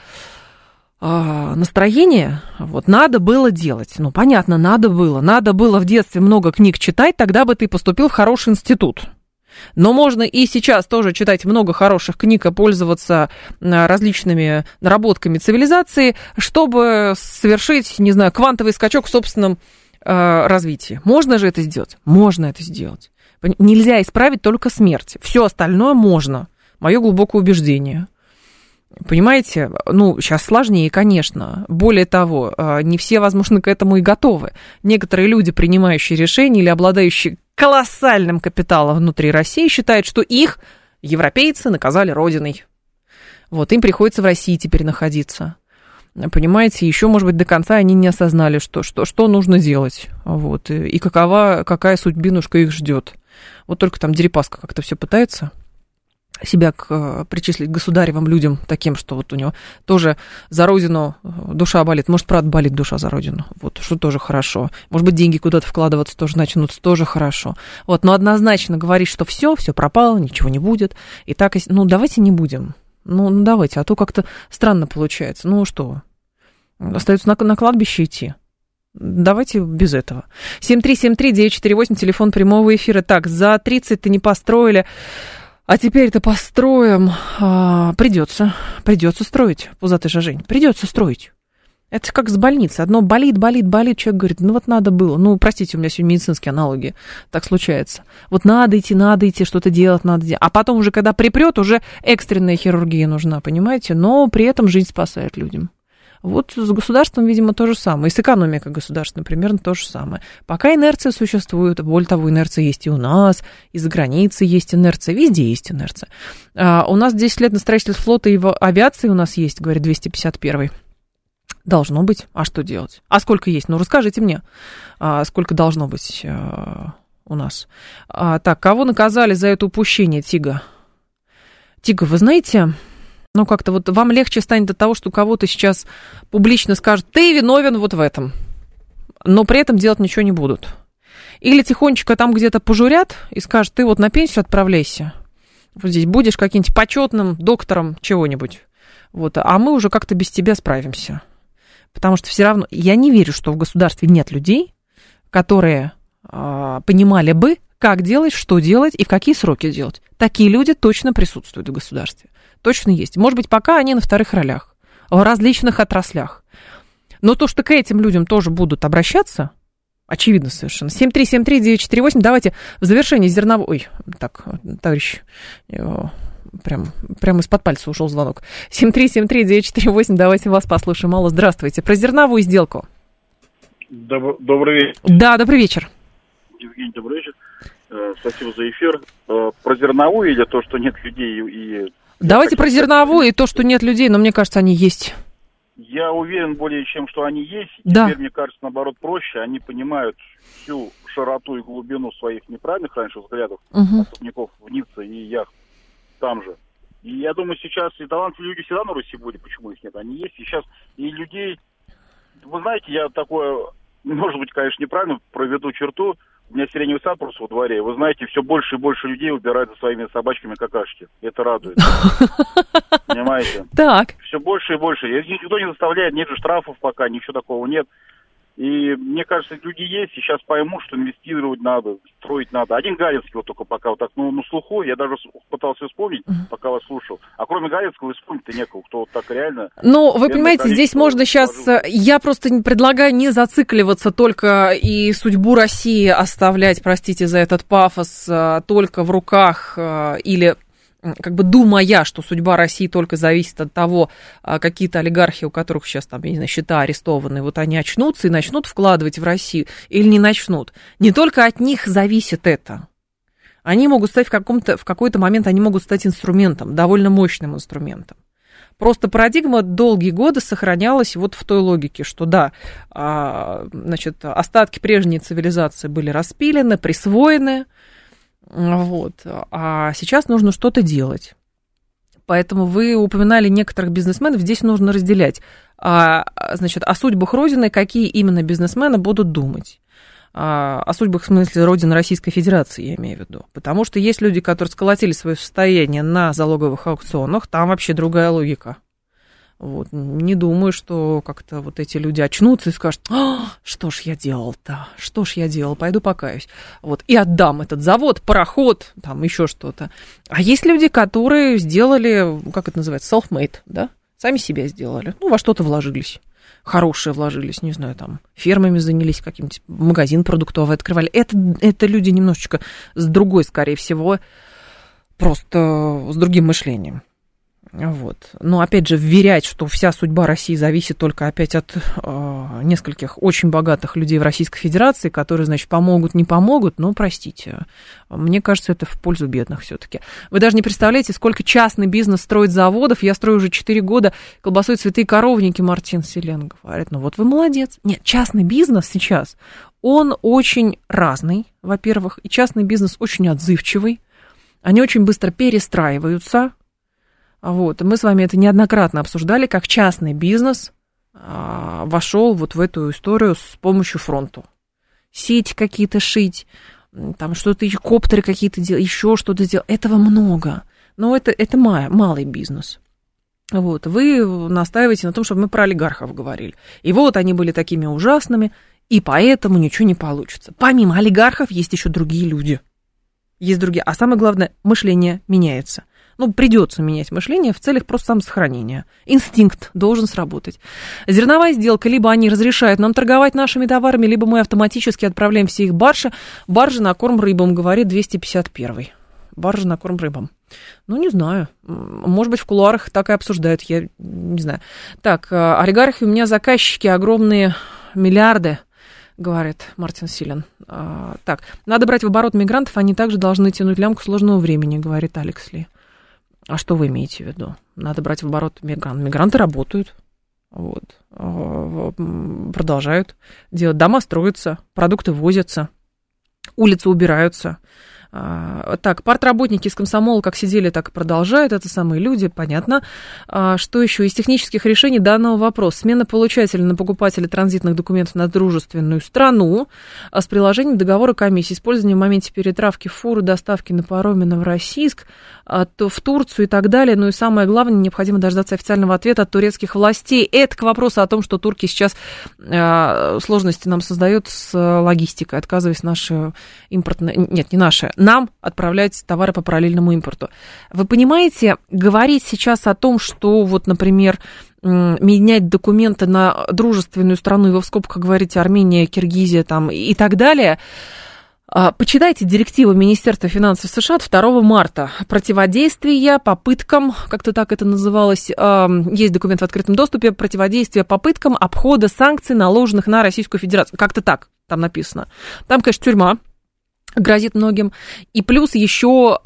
настроения, вот, надо было делать. Понятно, надо было. Надо было в детстве много книг читать, тогда бы ты поступил в хороший институт. Но можно и сейчас тоже читать много хороших книг и пользоваться различными наработками цивилизации, чтобы совершить, не знаю, квантовый скачок в собственном развитии. Можно же это сделать? Можно это сделать. Нельзя исправить только смерть. Все остальное можно. Мое глубокое убеждение. Понимаете? Сейчас сложнее, конечно. Более того, не все, возможно, к этому и готовы. Некоторые люди, принимающие решения или обладающие колоссальным капиталом внутри России, считают, что их европейцы наказали родиной. Вот, им приходится в России теперь находиться. Понимаете, еще, может быть, до конца они не осознали, что нужно делать. Вот, и какая судьбинушка их ждет. Вот только там Дерипаска как-то все пытается себя причислить к государевым людям, таким, что вот у него тоже за родину душа болит. Может, правда, болит душа за родину. Вот, что тоже хорошо. Может быть, деньги куда-то вкладываться тоже начнутся, тоже хорошо. Вот, но однозначно говорить, что все пропало, ничего не будет. И так, давайте не будем. Давайте, а то как-то странно получается. Что? Остается на кладбище идти. Давайте без этого. 7373948, телефон прямого эфира. Так, за 30 ты не построили... А теперь-то построим. Придется строить, пузатый Жень. Придется строить. Это как с больницей. Одно болит. Человек говорит, надо было. Простите, у меня сегодня медицинские аналоги. Так случается. Вот надо идти, что-то делать надо. А потом уже, когда припрет, уже экстренная хирургия нужна, понимаете? Но при этом жизнь спасает людям. Вот с государством, видимо, то же самое. И с экономикой государственной примерно то же самое. Пока инерция существует, более того, инерция есть и у нас, и за границей есть инерция, везде есть инерция. У нас 10 лет на строительство флота и авиации у нас есть, говорит 251-й. Должно быть. А что делать? А сколько есть? Расскажите мне, сколько должно быть у нас. Так, кого наказали за это упущение, Тига? Тига, вы знаете... как-то вот вам легче станет от того, что кого-то сейчас публично скажут, ты виновен вот в этом, но при этом делать ничего не будут. Или тихонечко там где-то пожурят и скажут, ты вот на пенсию отправляйся, вот здесь будешь каким-нибудь почетным доктором чего-нибудь, вот, а мы уже как-то без тебя справимся. Потому что все равно, я не верю, что в государстве нет людей, которые понимали бы, как делать, что делать и в какие сроки делать. Такие люди точно присутствуют в государстве. Точно есть. Может быть, пока они на вторых ролях, в различных отраслях. Но то, что к этим людям тоже будут обращаться, очевидно совершенно. 7373948, давайте в завершении зерновой... Ой, так, товарищ, прям из-под пальца ушел звонок. 7373948, давайте вас послушаем. Алло, здравствуйте. Про зерновую сделку. Добрый вечер. Да, добрый вечер. Евгений, добрый вечер. Спасибо за эфир. Про зерновую или то, что нет людей и... Давайте про зерновую и то, что нет людей, но мне кажется, они есть. Я уверен более чем, что они есть. Да. Теперь, мне кажется, наоборот, проще. Они понимают всю широту и глубину своих неправильных раньше взглядов отступников в Ницце и яхт там же. И я думаю, сейчас и талантливые люди всегда на Руси были, почему их нет. Они есть. И сейчас и людей... Вы знаете, я такое, может быть, конечно, неправильно проведу черту. У меня сиреневый сад просто во дворе. Вы знаете, все больше и больше людей убирают за своими собачками какашки. Это радует. Понимаете? Так. Все больше и больше. Никто не заставляет, нет же штрафов пока, ничего такого нет. И мне кажется, люди есть, и сейчас поймут, что инвестировать надо, строить надо. Один Галицкий вот только пока вот так, на слуху, я даже пытался вспомнить, пока вас слушал. А кроме Галицкого вспомнить-то некого, кто вот так реально... Ну, вы понимаете, здесь можно сейчас... Я просто предлагаю не зацикливаться только и судьбу России оставлять, простите за этот пафос, только в руках или... как бы думая, что судьба России только зависит от того, какие-то олигархи, у которых сейчас там, я не знаю, счета арестованы, вот они очнутся и начнут вкладывать в Россию или не начнут. Не только от них зависит это. Они могут стать в какой-то момент, они могут стать инструментом, довольно мощным инструментом. Просто парадигма долгие годы сохранялась вот в той логике, что да, значит, остатки прежней цивилизации были распилены, присвоены. Вот. А сейчас нужно что-то делать. Поэтому вы упоминали некоторых бизнесменов. Здесь нужно разделять, значит, о судьбах Родины, какие именно бизнесмены будут думать. О судьбах, в смысле, Родины Российской Федерации, я имею в виду. Потому что есть люди, которые сколотили свое состояние на залоговых аукционах, там вообще другая логика. Вот. Не думаю, что как-то вот эти люди очнутся и скажут: что ж я делал-то, что ж я делал, пойду покаюсь. Вот. И отдам этот завод, пароход, там еще что-то. А есть люди, которые сделали, как это называется, self-made, да, сами себя сделали, ну, во что-то вложились. Хорошие вложились, не знаю, там, фермами занялись, каким-то магазин продуктовый открывали. Это люди немножечко с другой, скорее всего, просто с другим мышлением. Вот. Но, опять же, вверять, что вся судьба России зависит только опять от нескольких очень богатых людей в Российской Федерации, которые, значит, помогут, не помогут, ну, простите. Мне кажется, это в пользу бедных все-таки. Вы даже не представляете, сколько частный бизнес строит заводов. Я строю уже 4 года колбасой «Цветы и коровники», Мартин Селен говорит. Ну, вот вы молодец. Нет, частный бизнес сейчас, он очень разный, во-первых, и частный бизнес очень отзывчивый. Они очень быстро перестраиваются. Вот. Мы с вами это неоднократно обсуждали, как частный бизнес вошел вот в эту историю с помощью фронта. Сети какие-то шить, там что-то, коптеры какие-то делать, еще что-то делать. Этого много. Но это малый бизнес. Вот. Вы настаиваете на том, чтобы мы про олигархов говорили. И вот они были такими ужасными, и поэтому ничего не получится. Помимо олигархов есть еще другие люди. Есть другие. А самое главное, мышление меняется. Ну, придется менять мышление в целях просто самосохранения. Инстинкт должен сработать. Зерновая сделка, либо они разрешают нам торговать нашими товарами, либо мы автоматически отправляем все их баржи на корм рыбам, говорит 251-й. Баржа на корм рыбам. Ну, не знаю. Может быть, в кулуарах так и обсуждают, я не знаю. Так, олигархи у меня заказчики огромные, миллиарды, говорит Мартин Силен. Так, надо брать в оборот мигрантов, они также должны тянуть лямку сложного времени, говорит Алекс Ли. А что вы имеете в виду? Надо брать в оборот мигрантов. Мигранты работают, вот, продолжают делать. Дома строятся, продукты возятся, улицы убираются. Так, партработники из комсомола как сидели, так и продолжают. Это самые люди, понятно. Что еще? Из технических решений данного вопроса. Смена получателя на покупателя транзитных документов на дружественную страну с приложением договора комиссии. Использование в моменте перетравки фуры, доставки на пароме Новороссийск, то в Турцию и так далее. Ну и самое главное, необходимо дождаться официального ответа от турецких властей. Это к вопросу о том, что турки сейчас сложности нам создают с логистикой, отказываясь наши импортные... Нет, не наши. Нам отправлять товары по параллельному импорту. Вы понимаете, говорить сейчас о том, что вот, например, менять документы на дружественную страну, и вы в скобках говорите Армения, Киргизия там, и так далее, почитайте директиву Министерства финансов США от 2 марта. Противодействие попыткам, как-то так это называлось, есть документ в открытом доступе, противодействие попыткам обхода санкций, наложенных на Российскую Федерацию. Как-то так там написано. Там, конечно, тюрьма. грозит многим. И плюс еще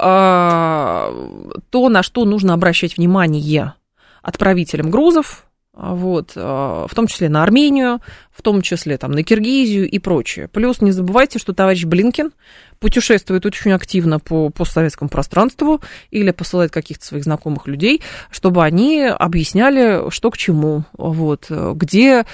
то, на что нужно обращать внимание отправителям грузов, вот, в том числе на Армению, в том числе там, на Киргизию и прочее. Плюс не забывайте, что товарищ Блинкен путешествует очень активно по постсоветскому пространству или посылает каких-то своих знакомых людей, чтобы они объясняли, что к чему, вот, где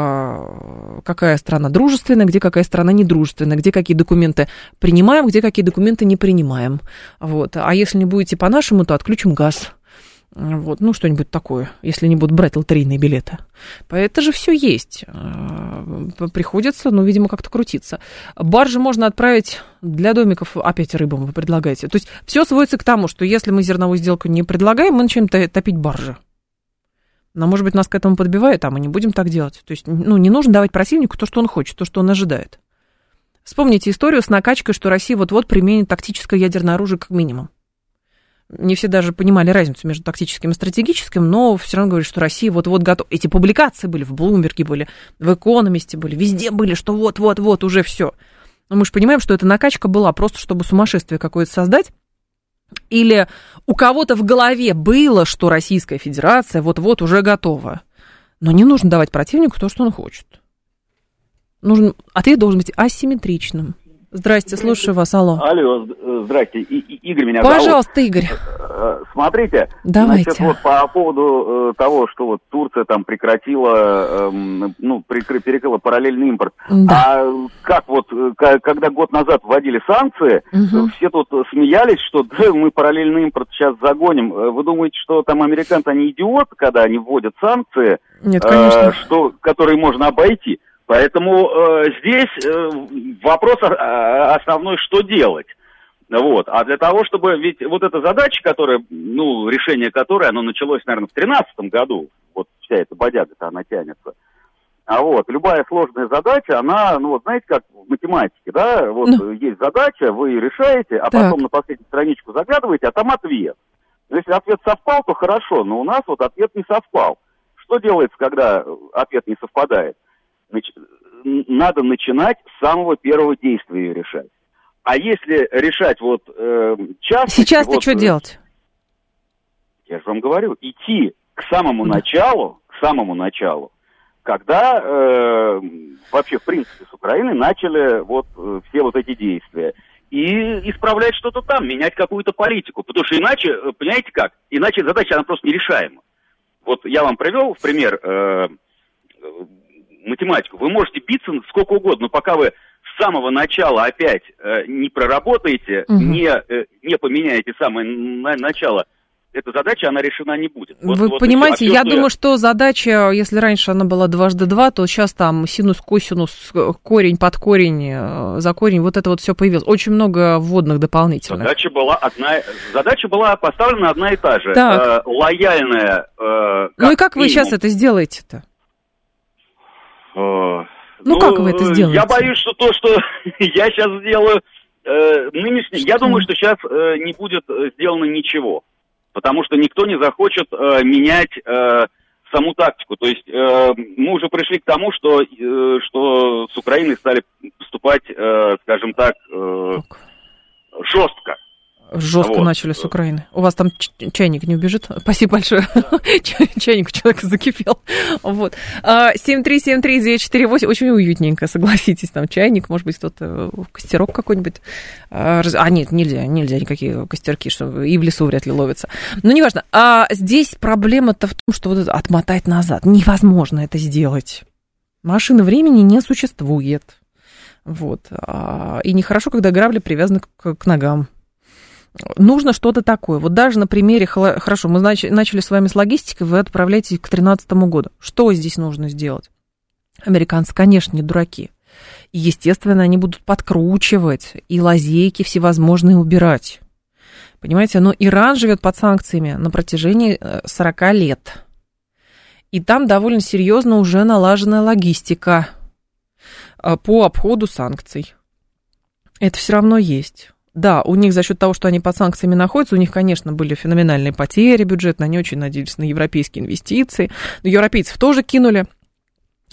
какая страна дружественная, где какая страна недружественная, где какие документы принимаем, где какие документы не принимаем. Вот. А если не будете по-нашему, то отключим газ. Вот, ну, что-нибудь такое, если не будут брать лотерейные билеты. Это же все есть. Приходится, ну, видимо, как-то крутиться. Баржи можно отправить для домиков, опять рыбам вы предлагаете. То есть все сводится к тому, что если мы зерновую сделку не предлагаем, мы начинаем топить баржи. Но, может быть, нас к этому подбивает, а мы не будем так делать. То есть, ну, не нужно давать противнику то, что он хочет, то, что он ожидает. Вспомните историю с накачкой, что Россия вот-вот применит тактическое ядерное оружие как минимум. Не все даже понимали разницу между тактическим и стратегическим, но все равно говорят, что Россия вот-вот готова. Эти публикации были в Блумберге, были в Экономисте, были, везде были, что вот-вот-вот уже все. Но мы же понимаем, что эта накачка была просто, чтобы сумасшествие какое-то создать. Или у кого-то в голове было, что Российская Федерация вот-вот уже готова. Но не нужно давать противнику то, что он хочет. Ответ должен быть асимметричным. Здрасте, слушаю вас, алло. Алло, здрасте, Игорь меня Пожалуйста, зовут. Игорь. Смотрите, давайте. Значит, вот по поводу того, что вот Турция там прекратила, перекрыла параллельный импорт. Да. А как вот, когда год назад вводили санкции, все тут смеялись, что да, мы параллельный импорт сейчас загоним. Вы думаете, что там американцы, они идиоты, когда они вводят санкции, нет, конечно. Которые можно обойти? Поэтому здесь вопрос основной, что делать. Вот. А для того, чтобы... Ведь вот эта задача, которая, решение которой, оно началось, наверное, в 2013 году, вот вся эта бодяга-то, она тянется. А вот, любая сложная задача, она, знаете, как в математике, да, вот есть задача, вы ее решаете, а потом на последнюю страничку заглядываете, а там ответ. Если ответ совпал, то хорошо, но у нас вот ответ не совпал. Что делается, когда ответ не совпадает? Надо начинать с самого первого действия ее решать. А если решать часто... Сейчас-то что делать? Я же вам говорю, идти к самому началу, когда вообще, в принципе, с Украины начали все эти действия. И исправлять что-то там, менять какую-то политику. Потому что иначе, понимаете как, иначе задача, она просто нерешаема. Вот я вам привел в пример... математику. Вы можете биться сколько угодно, но пока вы с самого начала опять не проработаете, не поменяете самое начало, эта задача, она решена не будет. Вы понимаете, я думаю, что задача, если раньше она была 2 × 2, то сейчас там синус, косинус, корень, под корень, за корень, вот это вот все появилось. Очень много вводных дополнительных. Задача была поставлена одна и та же. Лояльная... и как вы сейчас это сделаете-то? Как вы это сделаете? Я боюсь, что то, что я сейчас сделаю, я думаю, что сейчас не будет сделано ничего. Потому что никто не захочет менять саму тактику. То есть мы уже пришли к тому, что с Украиной стали поступать, скажем так, жестко. Жестко начали с Украины. У вас там чайник не убежит? Спасибо большое. Да. Чайник у человека закипел. Вот. 7373948. Очень уютненько, согласитесь. Там чайник, может быть, кто-то костерок какой-нибудь. Нет, нельзя никакие костерки, что и в лесу вряд ли ловятся. Но неважно. А здесь проблема-то в том, что вот это отмотать назад. Невозможно это сделать. Машины времени не существует. Вот. И нехорошо, когда грабли привязаны к ногам. Нужно что-то такое. Вот даже на примере, хорошо, мы начали с вами с логистикой, вы отправляетесь к 2013 году. Что здесь нужно сделать? Американцы, конечно, не дураки. И, естественно, они будут подкручивать и лазейки всевозможные убирать. Понимаете, но Иран живет под санкциями на протяжении 40 лет. И там довольно серьезно уже налаженная логистика по обходу санкций. Это все равно есть. Да, у них за счет того, что они под санкциями находятся, у них, конечно, были феноменальные потери бюджетные, они очень надеялись на европейские инвестиции. Но европейцев тоже кинули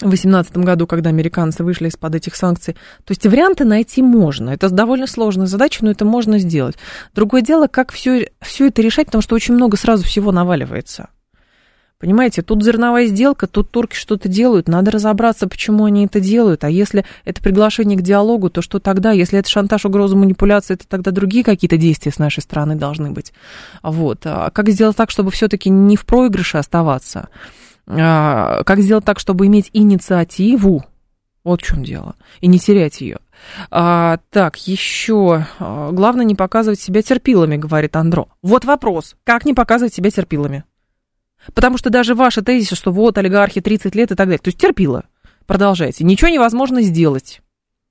в 2018 году, когда американцы вышли из-под этих санкций. То есть варианты найти можно. Это довольно сложная задача, но это можно сделать. Другое дело, как все это решать, потому что очень много сразу всего наваливается. Понимаете, тут зерновая сделка, тут турки что-то делают, надо разобраться, почему они это делают. А если это приглашение к диалогу, то что тогда? Если это шантаж, угроза, манипуляция, то тогда другие какие-то действия с нашей стороны должны быть. Вот. А как сделать так, чтобы все-таки не в проигрыше оставаться? Как сделать так, чтобы иметь инициативу? Вот в чем дело. И не терять ее. Так, еще. Главное не показывать себя терпилами, говорит Андро. Вот вопрос. Как не показывать себя терпилами? Потому что даже ваши тезисы, что вот олигархи 30 лет и так далее, то есть терпило, продолжайте, ничего невозможно сделать.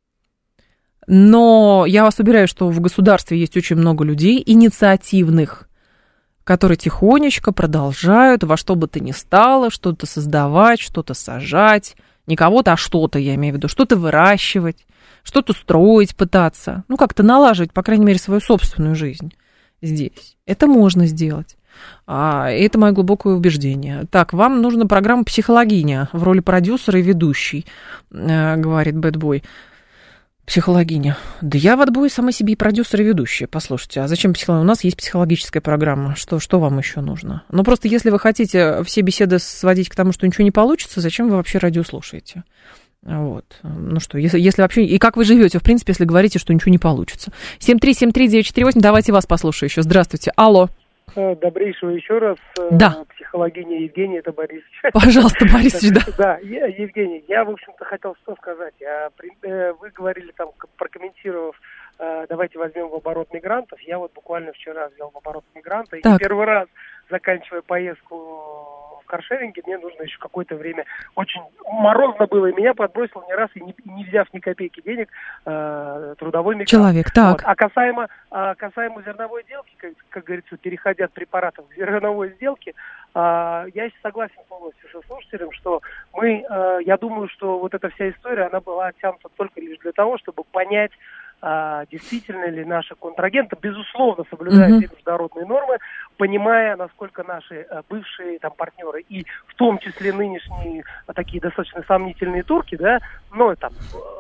Но я вас уверяю, что в государстве есть очень много людей инициативных, которые тихонечко продолжают во что бы то ни стало что-то создавать, что-то сажать, не кого-то, а что-то, я имею в виду, что-то выращивать, что-то строить пытаться, ну как-то налаживать, по крайней мере, свою собственную жизнь здесь. Это можно сделать. Это мое глубокое убеждение. Так, вам нужна программа «Психологиня» в роли продюсера и ведущей, говорит Бэтбой. Психологиня. Да я в отбое сама себе и продюсер, и ведущая. Послушайте, а зачем психология? У нас есть психологическая программа. Что вам еще нужно? Ну, просто если вы хотите все беседы сводить к тому, что ничего не получится, зачем вы вообще радио слушаете? Вот. Ну что, если вообще... И как вы живете, в принципе, если говорите, что ничего не получится? 7373948, давайте вас послушаю еще. Здравствуйте. Алло. Добрейшего еще раз. Да. Психологиня Евгений, это Борис. Пожалуйста, Борисович, да. Да, Евгений, я, в общем-то, хотел что сказать. Вы говорили там, прокомментировав, давайте возьмем в оборот мигрантов. Я вот буквально вчера взял в оборот мигранта. И первый раз, заканчивая поездку в каршеринге, мне нужно еще какое-то время. Очень морозно было, и меня подбросил не раз, и не взяв ни копейки денег, трудовой мигрант. Человек, так. Вот. А касаемо зерновой сделки, как говорится, переходя от препаратов к зерновой сделке, я согласен полностью со слушателем, что я думаю, что вот эта вся история, она была оттянута только лишь для того, чтобы понять, действительно ли наши контрагенты, безусловно, соблюдая все международные нормы, понимая, насколько наши бывшие там партнеры, и в том числе нынешние такие достаточно сомнительные турки, да, ну, там,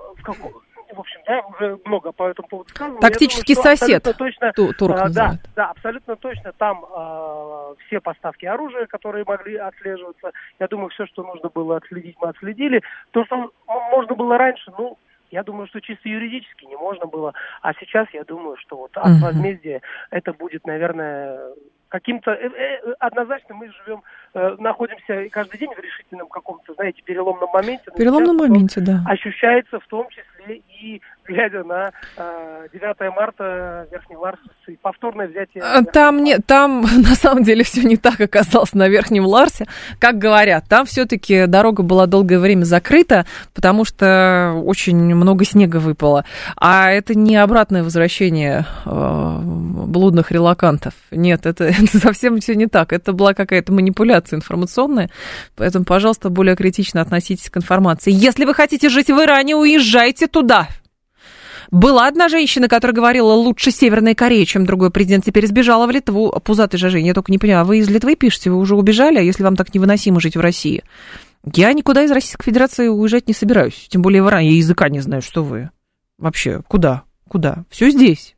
в общем, да, уже много по этому поводу сказано. Тактический сосед. Турк да, абсолютно точно. Там все поставки оружия, которые могли отслеживаться. Я думаю, все, что нужно было отследить, мы отследили. То, что можно было раньше, я думаю, что чисто юридически не можно было. А сейчас я думаю, что вот от возмездия это будет, наверное, каким-то... Однозначно мы живем, находимся каждый день в решительном каком-то, знаете, переломном моменте. Переломном моменте, да. Ощущается в том числе и глядя на 9 марта Верхний Ларс и повторное взятие... Там на самом деле все не так оказалось на Верхнем Ларсе. Как говорят, там все-таки дорога была долгое время закрыта, потому что очень много снега выпало. А это не обратное возвращение блудных релокантов. Нет, это совсем все не так. Это была какая-то манипуляция информационная. Поэтому, пожалуйста, более критично относитесь к информации. Если вы хотите жить в Иране, уезжайте туда. Была одна женщина, которая говорила, лучше Северная Корея, чем другой президент. Теперь сбежала в Литву. Пузатый же, я только не понимаю, вы из Литвы пишете, вы уже убежали, а если вам так невыносимо жить в России? Я никуда из Российской Федерации уезжать не собираюсь. Тем более в Иран. Я языка не знаю, что вы. Вообще, куда? Все здесь.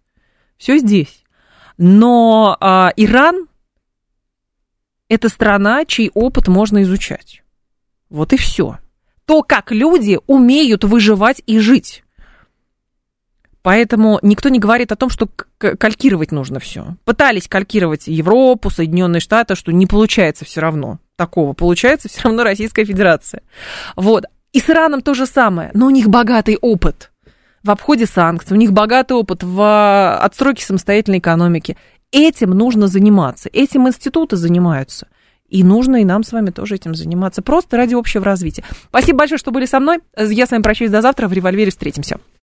Но Иран – это страна, чей опыт можно изучать. Вот и все. То, как люди умеют выживать и жить. Поэтому никто не говорит о том, что калькировать нужно все. Пытались калькировать Европу, Соединенные Штаты, что не получается все равно такого. Получается все равно Российская Федерация. Вот. И с Ираном то же самое. Но у них богатый опыт в обходе санкций, у них богатый опыт в отстройке самостоятельной экономики. Этим нужно заниматься. Этим институты занимаются. И нужно и нам с вами тоже этим заниматься. Просто ради общего развития. Спасибо большое, что были со мной. Я с вами прощаюсь до завтра. В «Револьвере» встретимся.